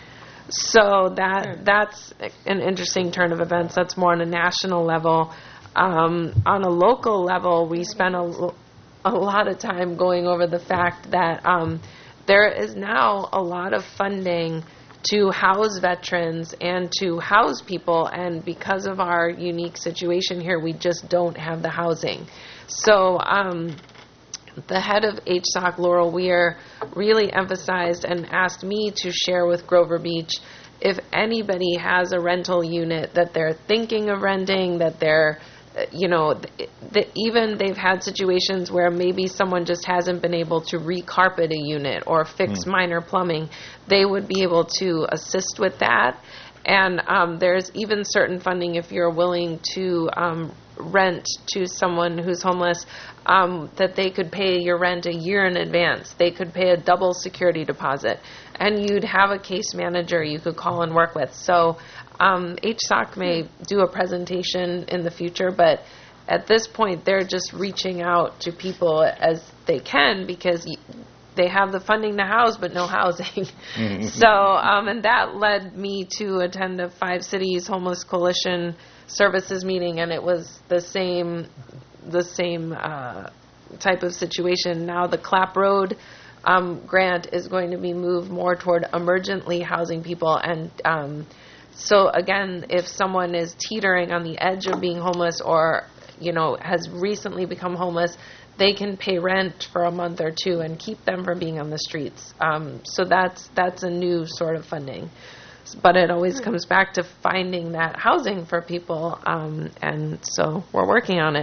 So that that's an interesting turn of events. That's more on a national level. Um, on a local level, we spent a, a lot of time going over the fact that um, there is now a lot of funding to house veterans and to house people, and because of our unique situation here, we just don't have the housing. So um, the head of H S O C, Laurel Weir, really emphasized and asked me to share with Grover Beach if anybody has a rental unit that they're thinking of renting, that they're uh, you know, th- th- even they've had situations where maybe someone just hasn't been able to recarpet a unit or fix Hmm. minor plumbing. They would be able to assist with that. And um, there's even certain funding if you're willing to um, rent to someone who's homeless, um, that they could pay your rent a year in advance. They could pay a double security deposit. And you'd have a case manager you could call and work with. So um, H S O C may do a presentation in the future, but at this point they're just reaching out to people as they can because y- they have the funding to house but no housing. Mhm. So, um, and that led me to attend a Five Cities Homeless Coalition Services meeting, and it was the same, the same uh, type of situation. Now the Clap Road um, grant is going to be moved more toward emergently housing people, and um, so again, if someone is teetering on the edge of being homeless or, you know, has recently become homeless, they can pay rent for a month or two and keep them from being on the streets. Um, so that's that's a new sort of funding. But it always comes back to finding that housing for people, um, and so we're working on it.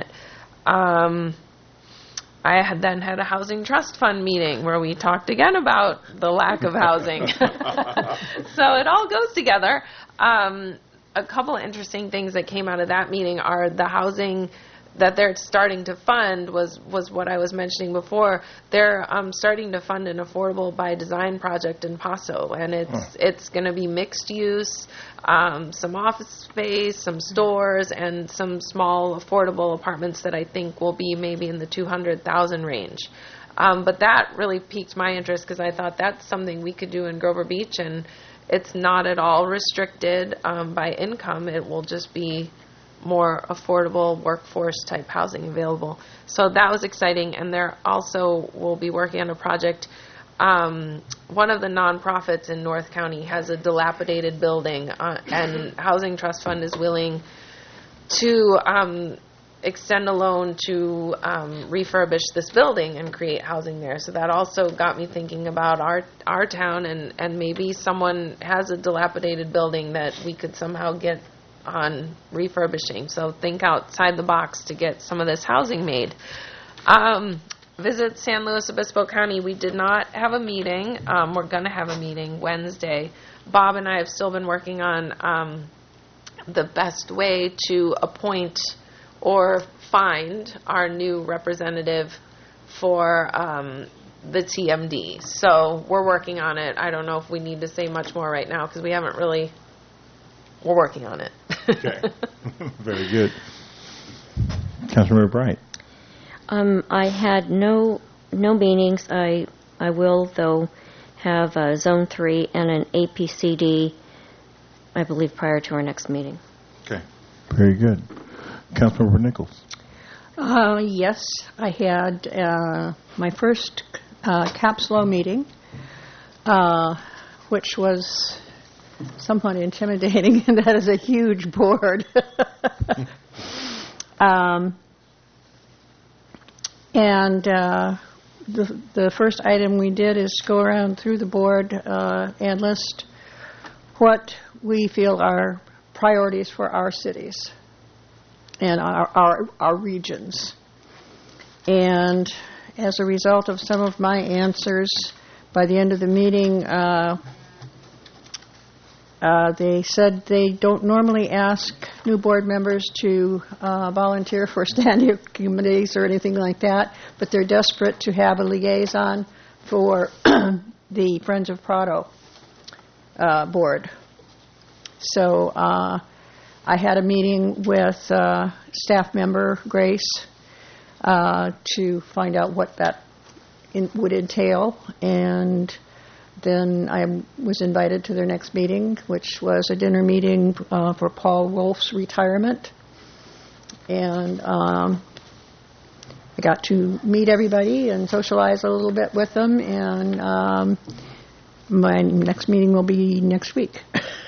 Um, I had then had a housing trust fund meeting where we talked again about the lack of housing. So it all goes together. Um, a couple of interesting things that came out of that meeting are the housing that they're starting to fund was, was what I was mentioning before. They're um, starting to fund an affordable by design project in Paso, and it's Huh. it's going to be mixed use, um, some office space, some stores, and some small affordable apartments that I think will be maybe in the two hundred thousand range. Um, but that really piqued my interest because I thought that's something we could do in Grover Beach, and it's not at all restricted um, by income. It will just be more affordable workforce type housing available. So that was exciting, and there also will be working on a project. Um, one of the nonprofits in North County has a dilapidated building, uh, and Housing Trust Fund is willing to um, extend a loan to um, refurbish this building and create housing there. So that also got me thinking about our our town, and, and maybe someone has a dilapidated building that we could somehow get on refurbishing. So think outside the box to get some of this housing made. Um, visit San Luis Obispo County. We did not have a meeting. Um, we're going to have a meeting Wednesday. Bob and I have still been working on um, the best way to appoint or find our new representative for um, the T M D. So we're working on it. I don't know if we need to say much more right now because we haven't really, we're working on it. Okay. Very good. Councilmember Bright. Um, I had no no meetings. I I will though have a Zone Three and an A P C D, I believe, prior to our next meeting. Okay. Very good. Councilmember Nichols. Uh, yes, I had uh, my first uh, CAPSLO meeting, uh, which was somewhat intimidating, and that is a huge board. um, and uh, the, the first item we did is go around through the board uh, and list what we feel are priorities for our cities and our, our, our regions. And as a result of some of my answers, by the end of the meeting, uh, uh, they said they don't normally ask new board members to uh, volunteer for standing committees or anything like that, but they're desperate to have a liaison for the Friends of Prado uh, board. So uh, I had a meeting with uh, staff member Grace uh, to find out what that in, would entail, and then I was invited to their next meeting, which was a dinner meeting uh, for Paul Wolf's retirement, and um, I got to meet everybody and socialize a little bit with them, and um, my next meeting will be next week.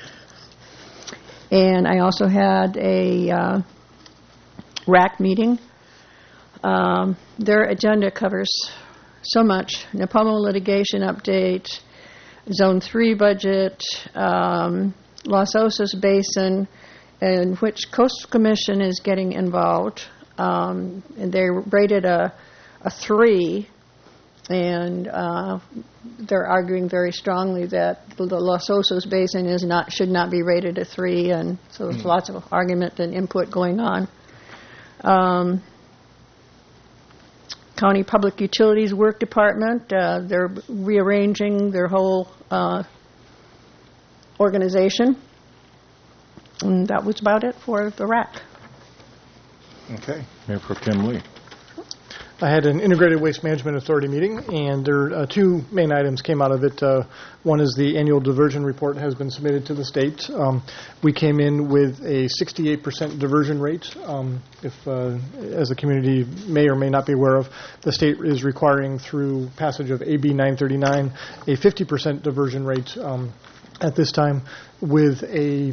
And I also had a uh, R A C meeting. Um, their agenda covers so much: Napomo litigation update, Zone three budget, um, Los Osos Basin, in which Coastal Commission is getting involved. Um, and they rated a, a three, and uh, they're arguing very strongly that the Los Osos Basin is not should not be rated a three, and so there's lots of argument and input going on. Um, County Public Utilities Work Department, uh, they're rearranging their whole uh, organization, and that was about it for the R A C. Okay. Mayor Pro Tem Lee. I had an Integrated Waste Management Authority meeting, and there uh, two main items came out of it. Uh, one is the annual diversion report has been submitted to the state. Um, we came in with a sixty-eight percent diversion rate. Um, if, uh, as the community may or may not be aware of, the state is requiring through passage of A B nine thirty-nine a fifty percent diversion rate um, at this time, with a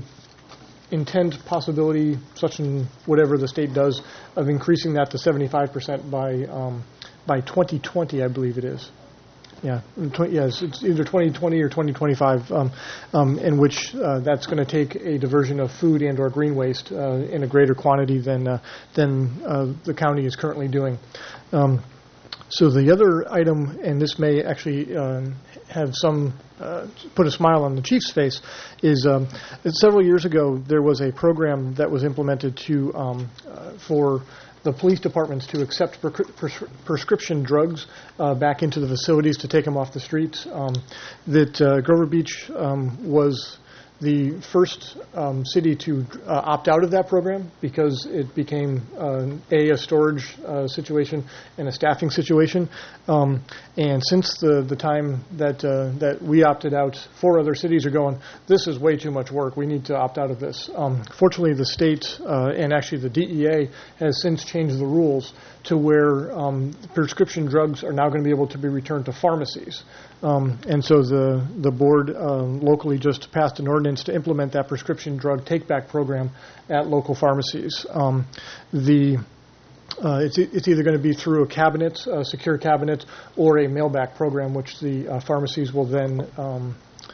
intent possibility, such in whatever the state does, of increasing that to seventy-five percent by um, by twenty twenty, I believe it is. Yeah, tw- yes, it's either twenty twenty or twenty twenty-five, um, um, in which uh, that's going to take a diversion of food and or green waste uh, in a greater quantity than uh, than uh, the county is currently doing. Um, so the other item, and this may actually uh, have some uh, put a smile on the chief's face, is um, several years ago there was a program that was implemented to um, uh, for the police departments to accept per- pres- prescription drugs uh, back into the facilities to take them off the streets. Um, that uh, Grover Beach um, was the first um, city to uh, opt out of that program because it became uh, a, a storage uh, situation and a staffing situation. Um, and since the, the time that uh, that we opted out, four other cities are going, this is way too much work. We need to opt out of this. Um, fortunately, the state uh, and actually the D E A has since changed the rules to where um, prescription drugs are now going to be able to be returned to pharmacies. Um, and so the the board uh, locally just passed an ordinance to implement that prescription drug take-back program at local pharmacies. Um, the uh, it's it's either going to be through a cabinet, a secure cabinet, or a mail-back program, which the uh, pharmacies will then um,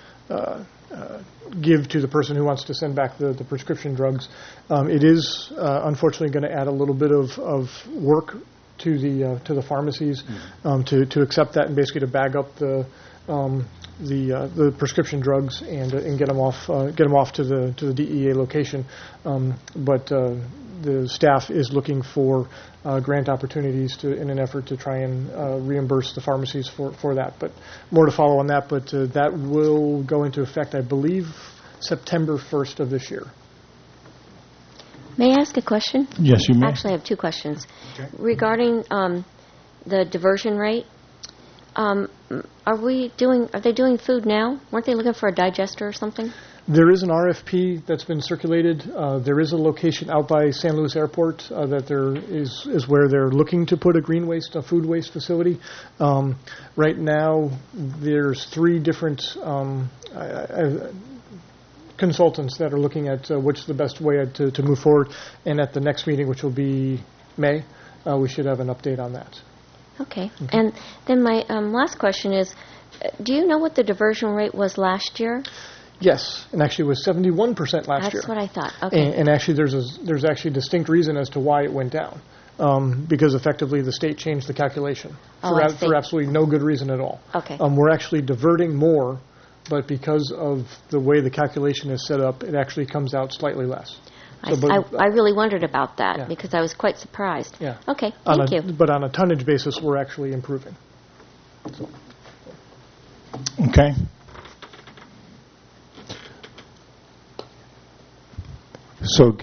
uh, uh, give to the person who wants to send back the, the prescription drugs. Um, it is uh, unfortunately going to add a little bit of, of work to the uh, to the pharmacies mm-hmm. um, to to accept that and basically to bag up the um, the uh, the prescription drugs and uh, and get them off uh, get them off to the to the D E A location. Um, but uh, the staff is looking for uh, grant opportunities to in an effort to try and uh, reimburse the pharmacies for, for that. But more to follow on that. But uh, that will go into effect, I believe, September first of this year. May I ask a question? Yes, you may. Actually, I have two questions. Okay. Regarding um, the diversion rate, um, are we doing? Are they doing food now? Weren't they looking for a digester or something? There is an R F P that's been circulated. Uh, there is a location out by San Luis Airport uh, that there is is where they're looking to put a green waste, a food waste facility. Um, right now, there's three different um, I, I, consultants that are looking at uh, which is the best way to, to move forward. And at the next meeting, which will be May, uh, we should have an update on that. Okay. okay. And then my um, last question is, uh, do you know what the diversion rate was last year? Yes, and actually it was seventy-one percent last That's year. That's what I thought. Okay. And, and actually there's a, there's actually a distinct reason as to why it went down. Um, because effectively the state changed the calculation oh, for, I a, see. for absolutely no good reason at all. Okay. Um, we're actually diverting more, but because of the way the calculation is set up, it actually comes out slightly less. I, So, but, I, I really wondered about that Yeah. because I was quite surprised. Yeah. Okay, on thank a, you. But on a tonnage basis, we're actually improving. So. Okay. So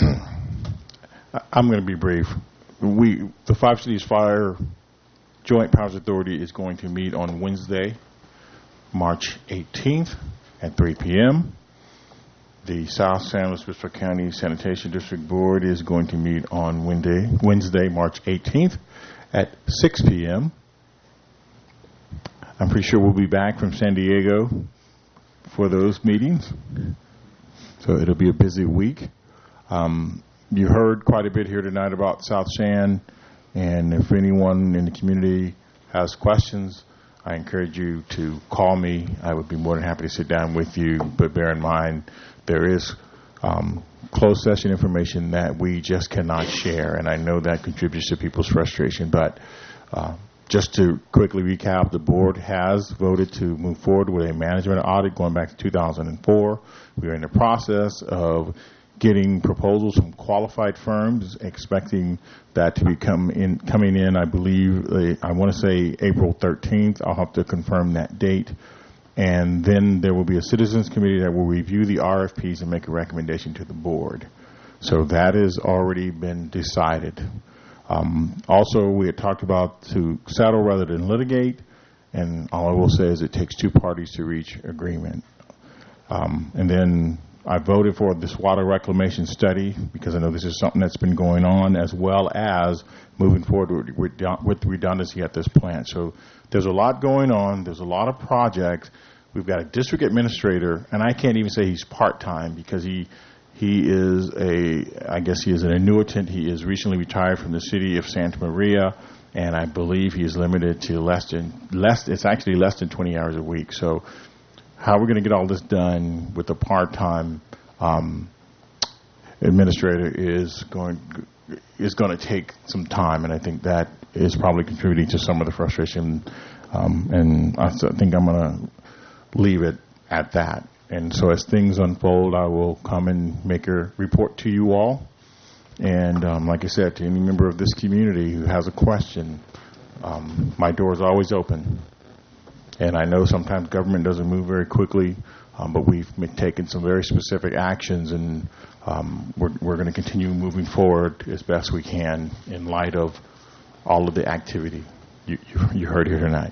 I'm going to be brief. We, the Five Cities Fire Joint Powers Authority is going to meet on Wednesday, March eighteenth at three p.m. The South San Luis Obispo County Sanitation District Board is going to meet on Wednesday, Wednesday, March eighteenth at six p.m. I'm pretty sure we'll be back from San Diego for those meetings. So it'll be a busy week. Um, you heard quite a bit here tonight about South San, and if anyone in the community has questions, I encourage you to call me. I would be more than happy to sit down with you, but bear in mind there is um, closed session information that we just cannot share, and I know that contributes to people's frustration. But uh, just to quickly recap, the board has voted to move forward with a management audit going back to two thousand four. We are in the process of getting proposals from qualified firms, expecting that to be come in, coming in, I believe, uh, I want to say April thirteenth. I'll have to confirm that date. And then there will be a citizens committee that will review the R F Ps and make a recommendation to the board. So that has already been decided. Um, also, we had talked about to settle rather than litigate, and all I will say is it takes two parties to reach agreement. Um, and then I voted for this water reclamation study because I know this is something that's been going on, as well as moving forward with, with redundancy at this plant. So there's a lot going on. There's a lot of projects. We've got a district administrator, and I can't even say he's part-time because he he is a, I guess he is an annuitant. He is recently retired from the city of Santa Maria, and I believe he is limited to less than, less, it's actually less than twenty hours a week. So how we're going to get all this done with a part-time um, administrator is going is going to take some time, and I think that is probably contributing to some of the frustration. Um, and I think I'm going to leave it at that. And so as things unfold, I will come and make a report to you all. And um, like I said, to any member of this community who has a question, um, my door is always open. And I know sometimes government doesn't move very quickly, um, but we've taken some very specific actions, and um, we're, we're going to continue moving forward as best we can in light of all of the activity you, you, you heard here tonight.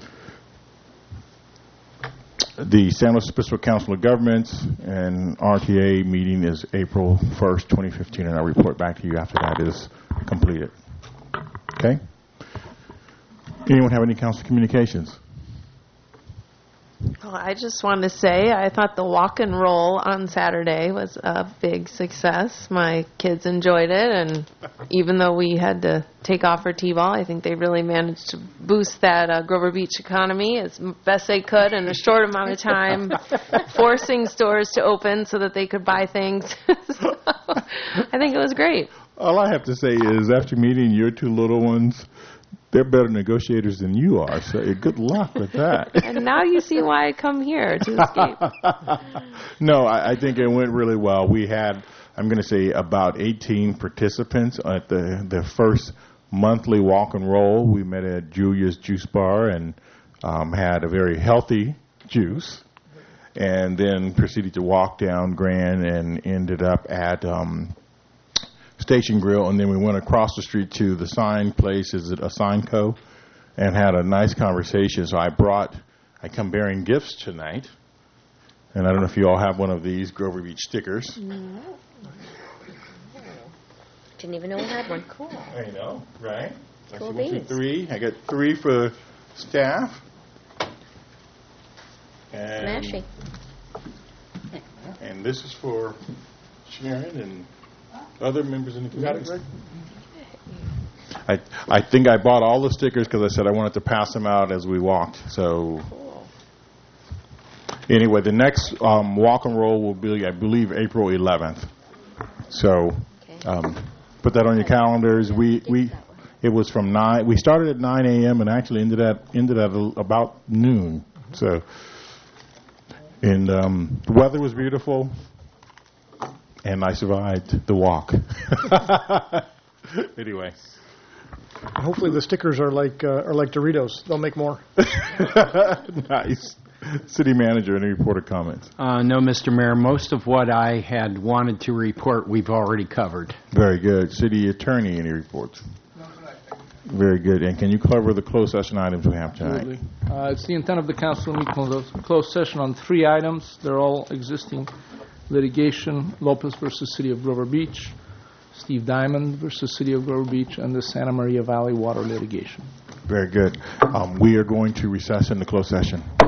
The San Luis Obispo Council of Governments and R T A meeting is April first, twenty fifteen, and I'll report back to you after that is completed. Okay? Anyone have any council communications? Well, I just want to say I thought the walk and roll on Saturday was a big success. My kids enjoyed it, and even though we had to take off for T-ball, I think they really managed to boost that uh, Grover Beach economy as best they could in a short amount of time, forcing stores to open so that they could buy things. So, I think it was great. All I have to say is after meeting your two little ones, they're better negotiators than you are, so good luck with that. And now you see why I come here, to escape. No, I, I think it went really well. We had, I'm going to say, about eighteen participants at the, the first monthly walk and roll. We met at Julia's Juice Bar and um, had a very healthy juice, and then proceeded to walk down Grand and ended up at Um, Station Grill, and then we went across the street to the sign place, is it a Sign Co., and had a nice conversation. So I brought, I come bearing gifts tonight, and I don't know if you all have one of these Grover Beach stickers. No. Didn't even know we had one. Cool. I know, right? Cool one, two, beans. three. I got three for staff. And, Smashing. and this is for Sharon and other members in the community. I I think I bought all the stickers because I said I wanted to pass them out as we walked. So anyway, the next um, walk and roll will be, I believe, April eleventh. So um, put that on your calendars. We we it was from nine. We started at nine a.m. and actually ended at ended at about noon. So and um, the weather was beautiful. And I survived the walk. Anyway. Hopefully the stickers are like uh, are like Doritos. They'll make more. Nice. City manager, any report or comments? Uh, no, Mister Mayor. Most of what I had wanted to report, we've already covered. Very good. City attorney, any reports? Very good. And can you cover the closed session items we have tonight? Absolutely. Uh, it's the intent of the council to meet closed closed session on three items. They're all existing litigation: Lopez versus City of Grover Beach, Steve Diamond versus City of Grover Beach, and the Santa Maria Valley water litigation. Very good. Um, we are going to recess in the closed session.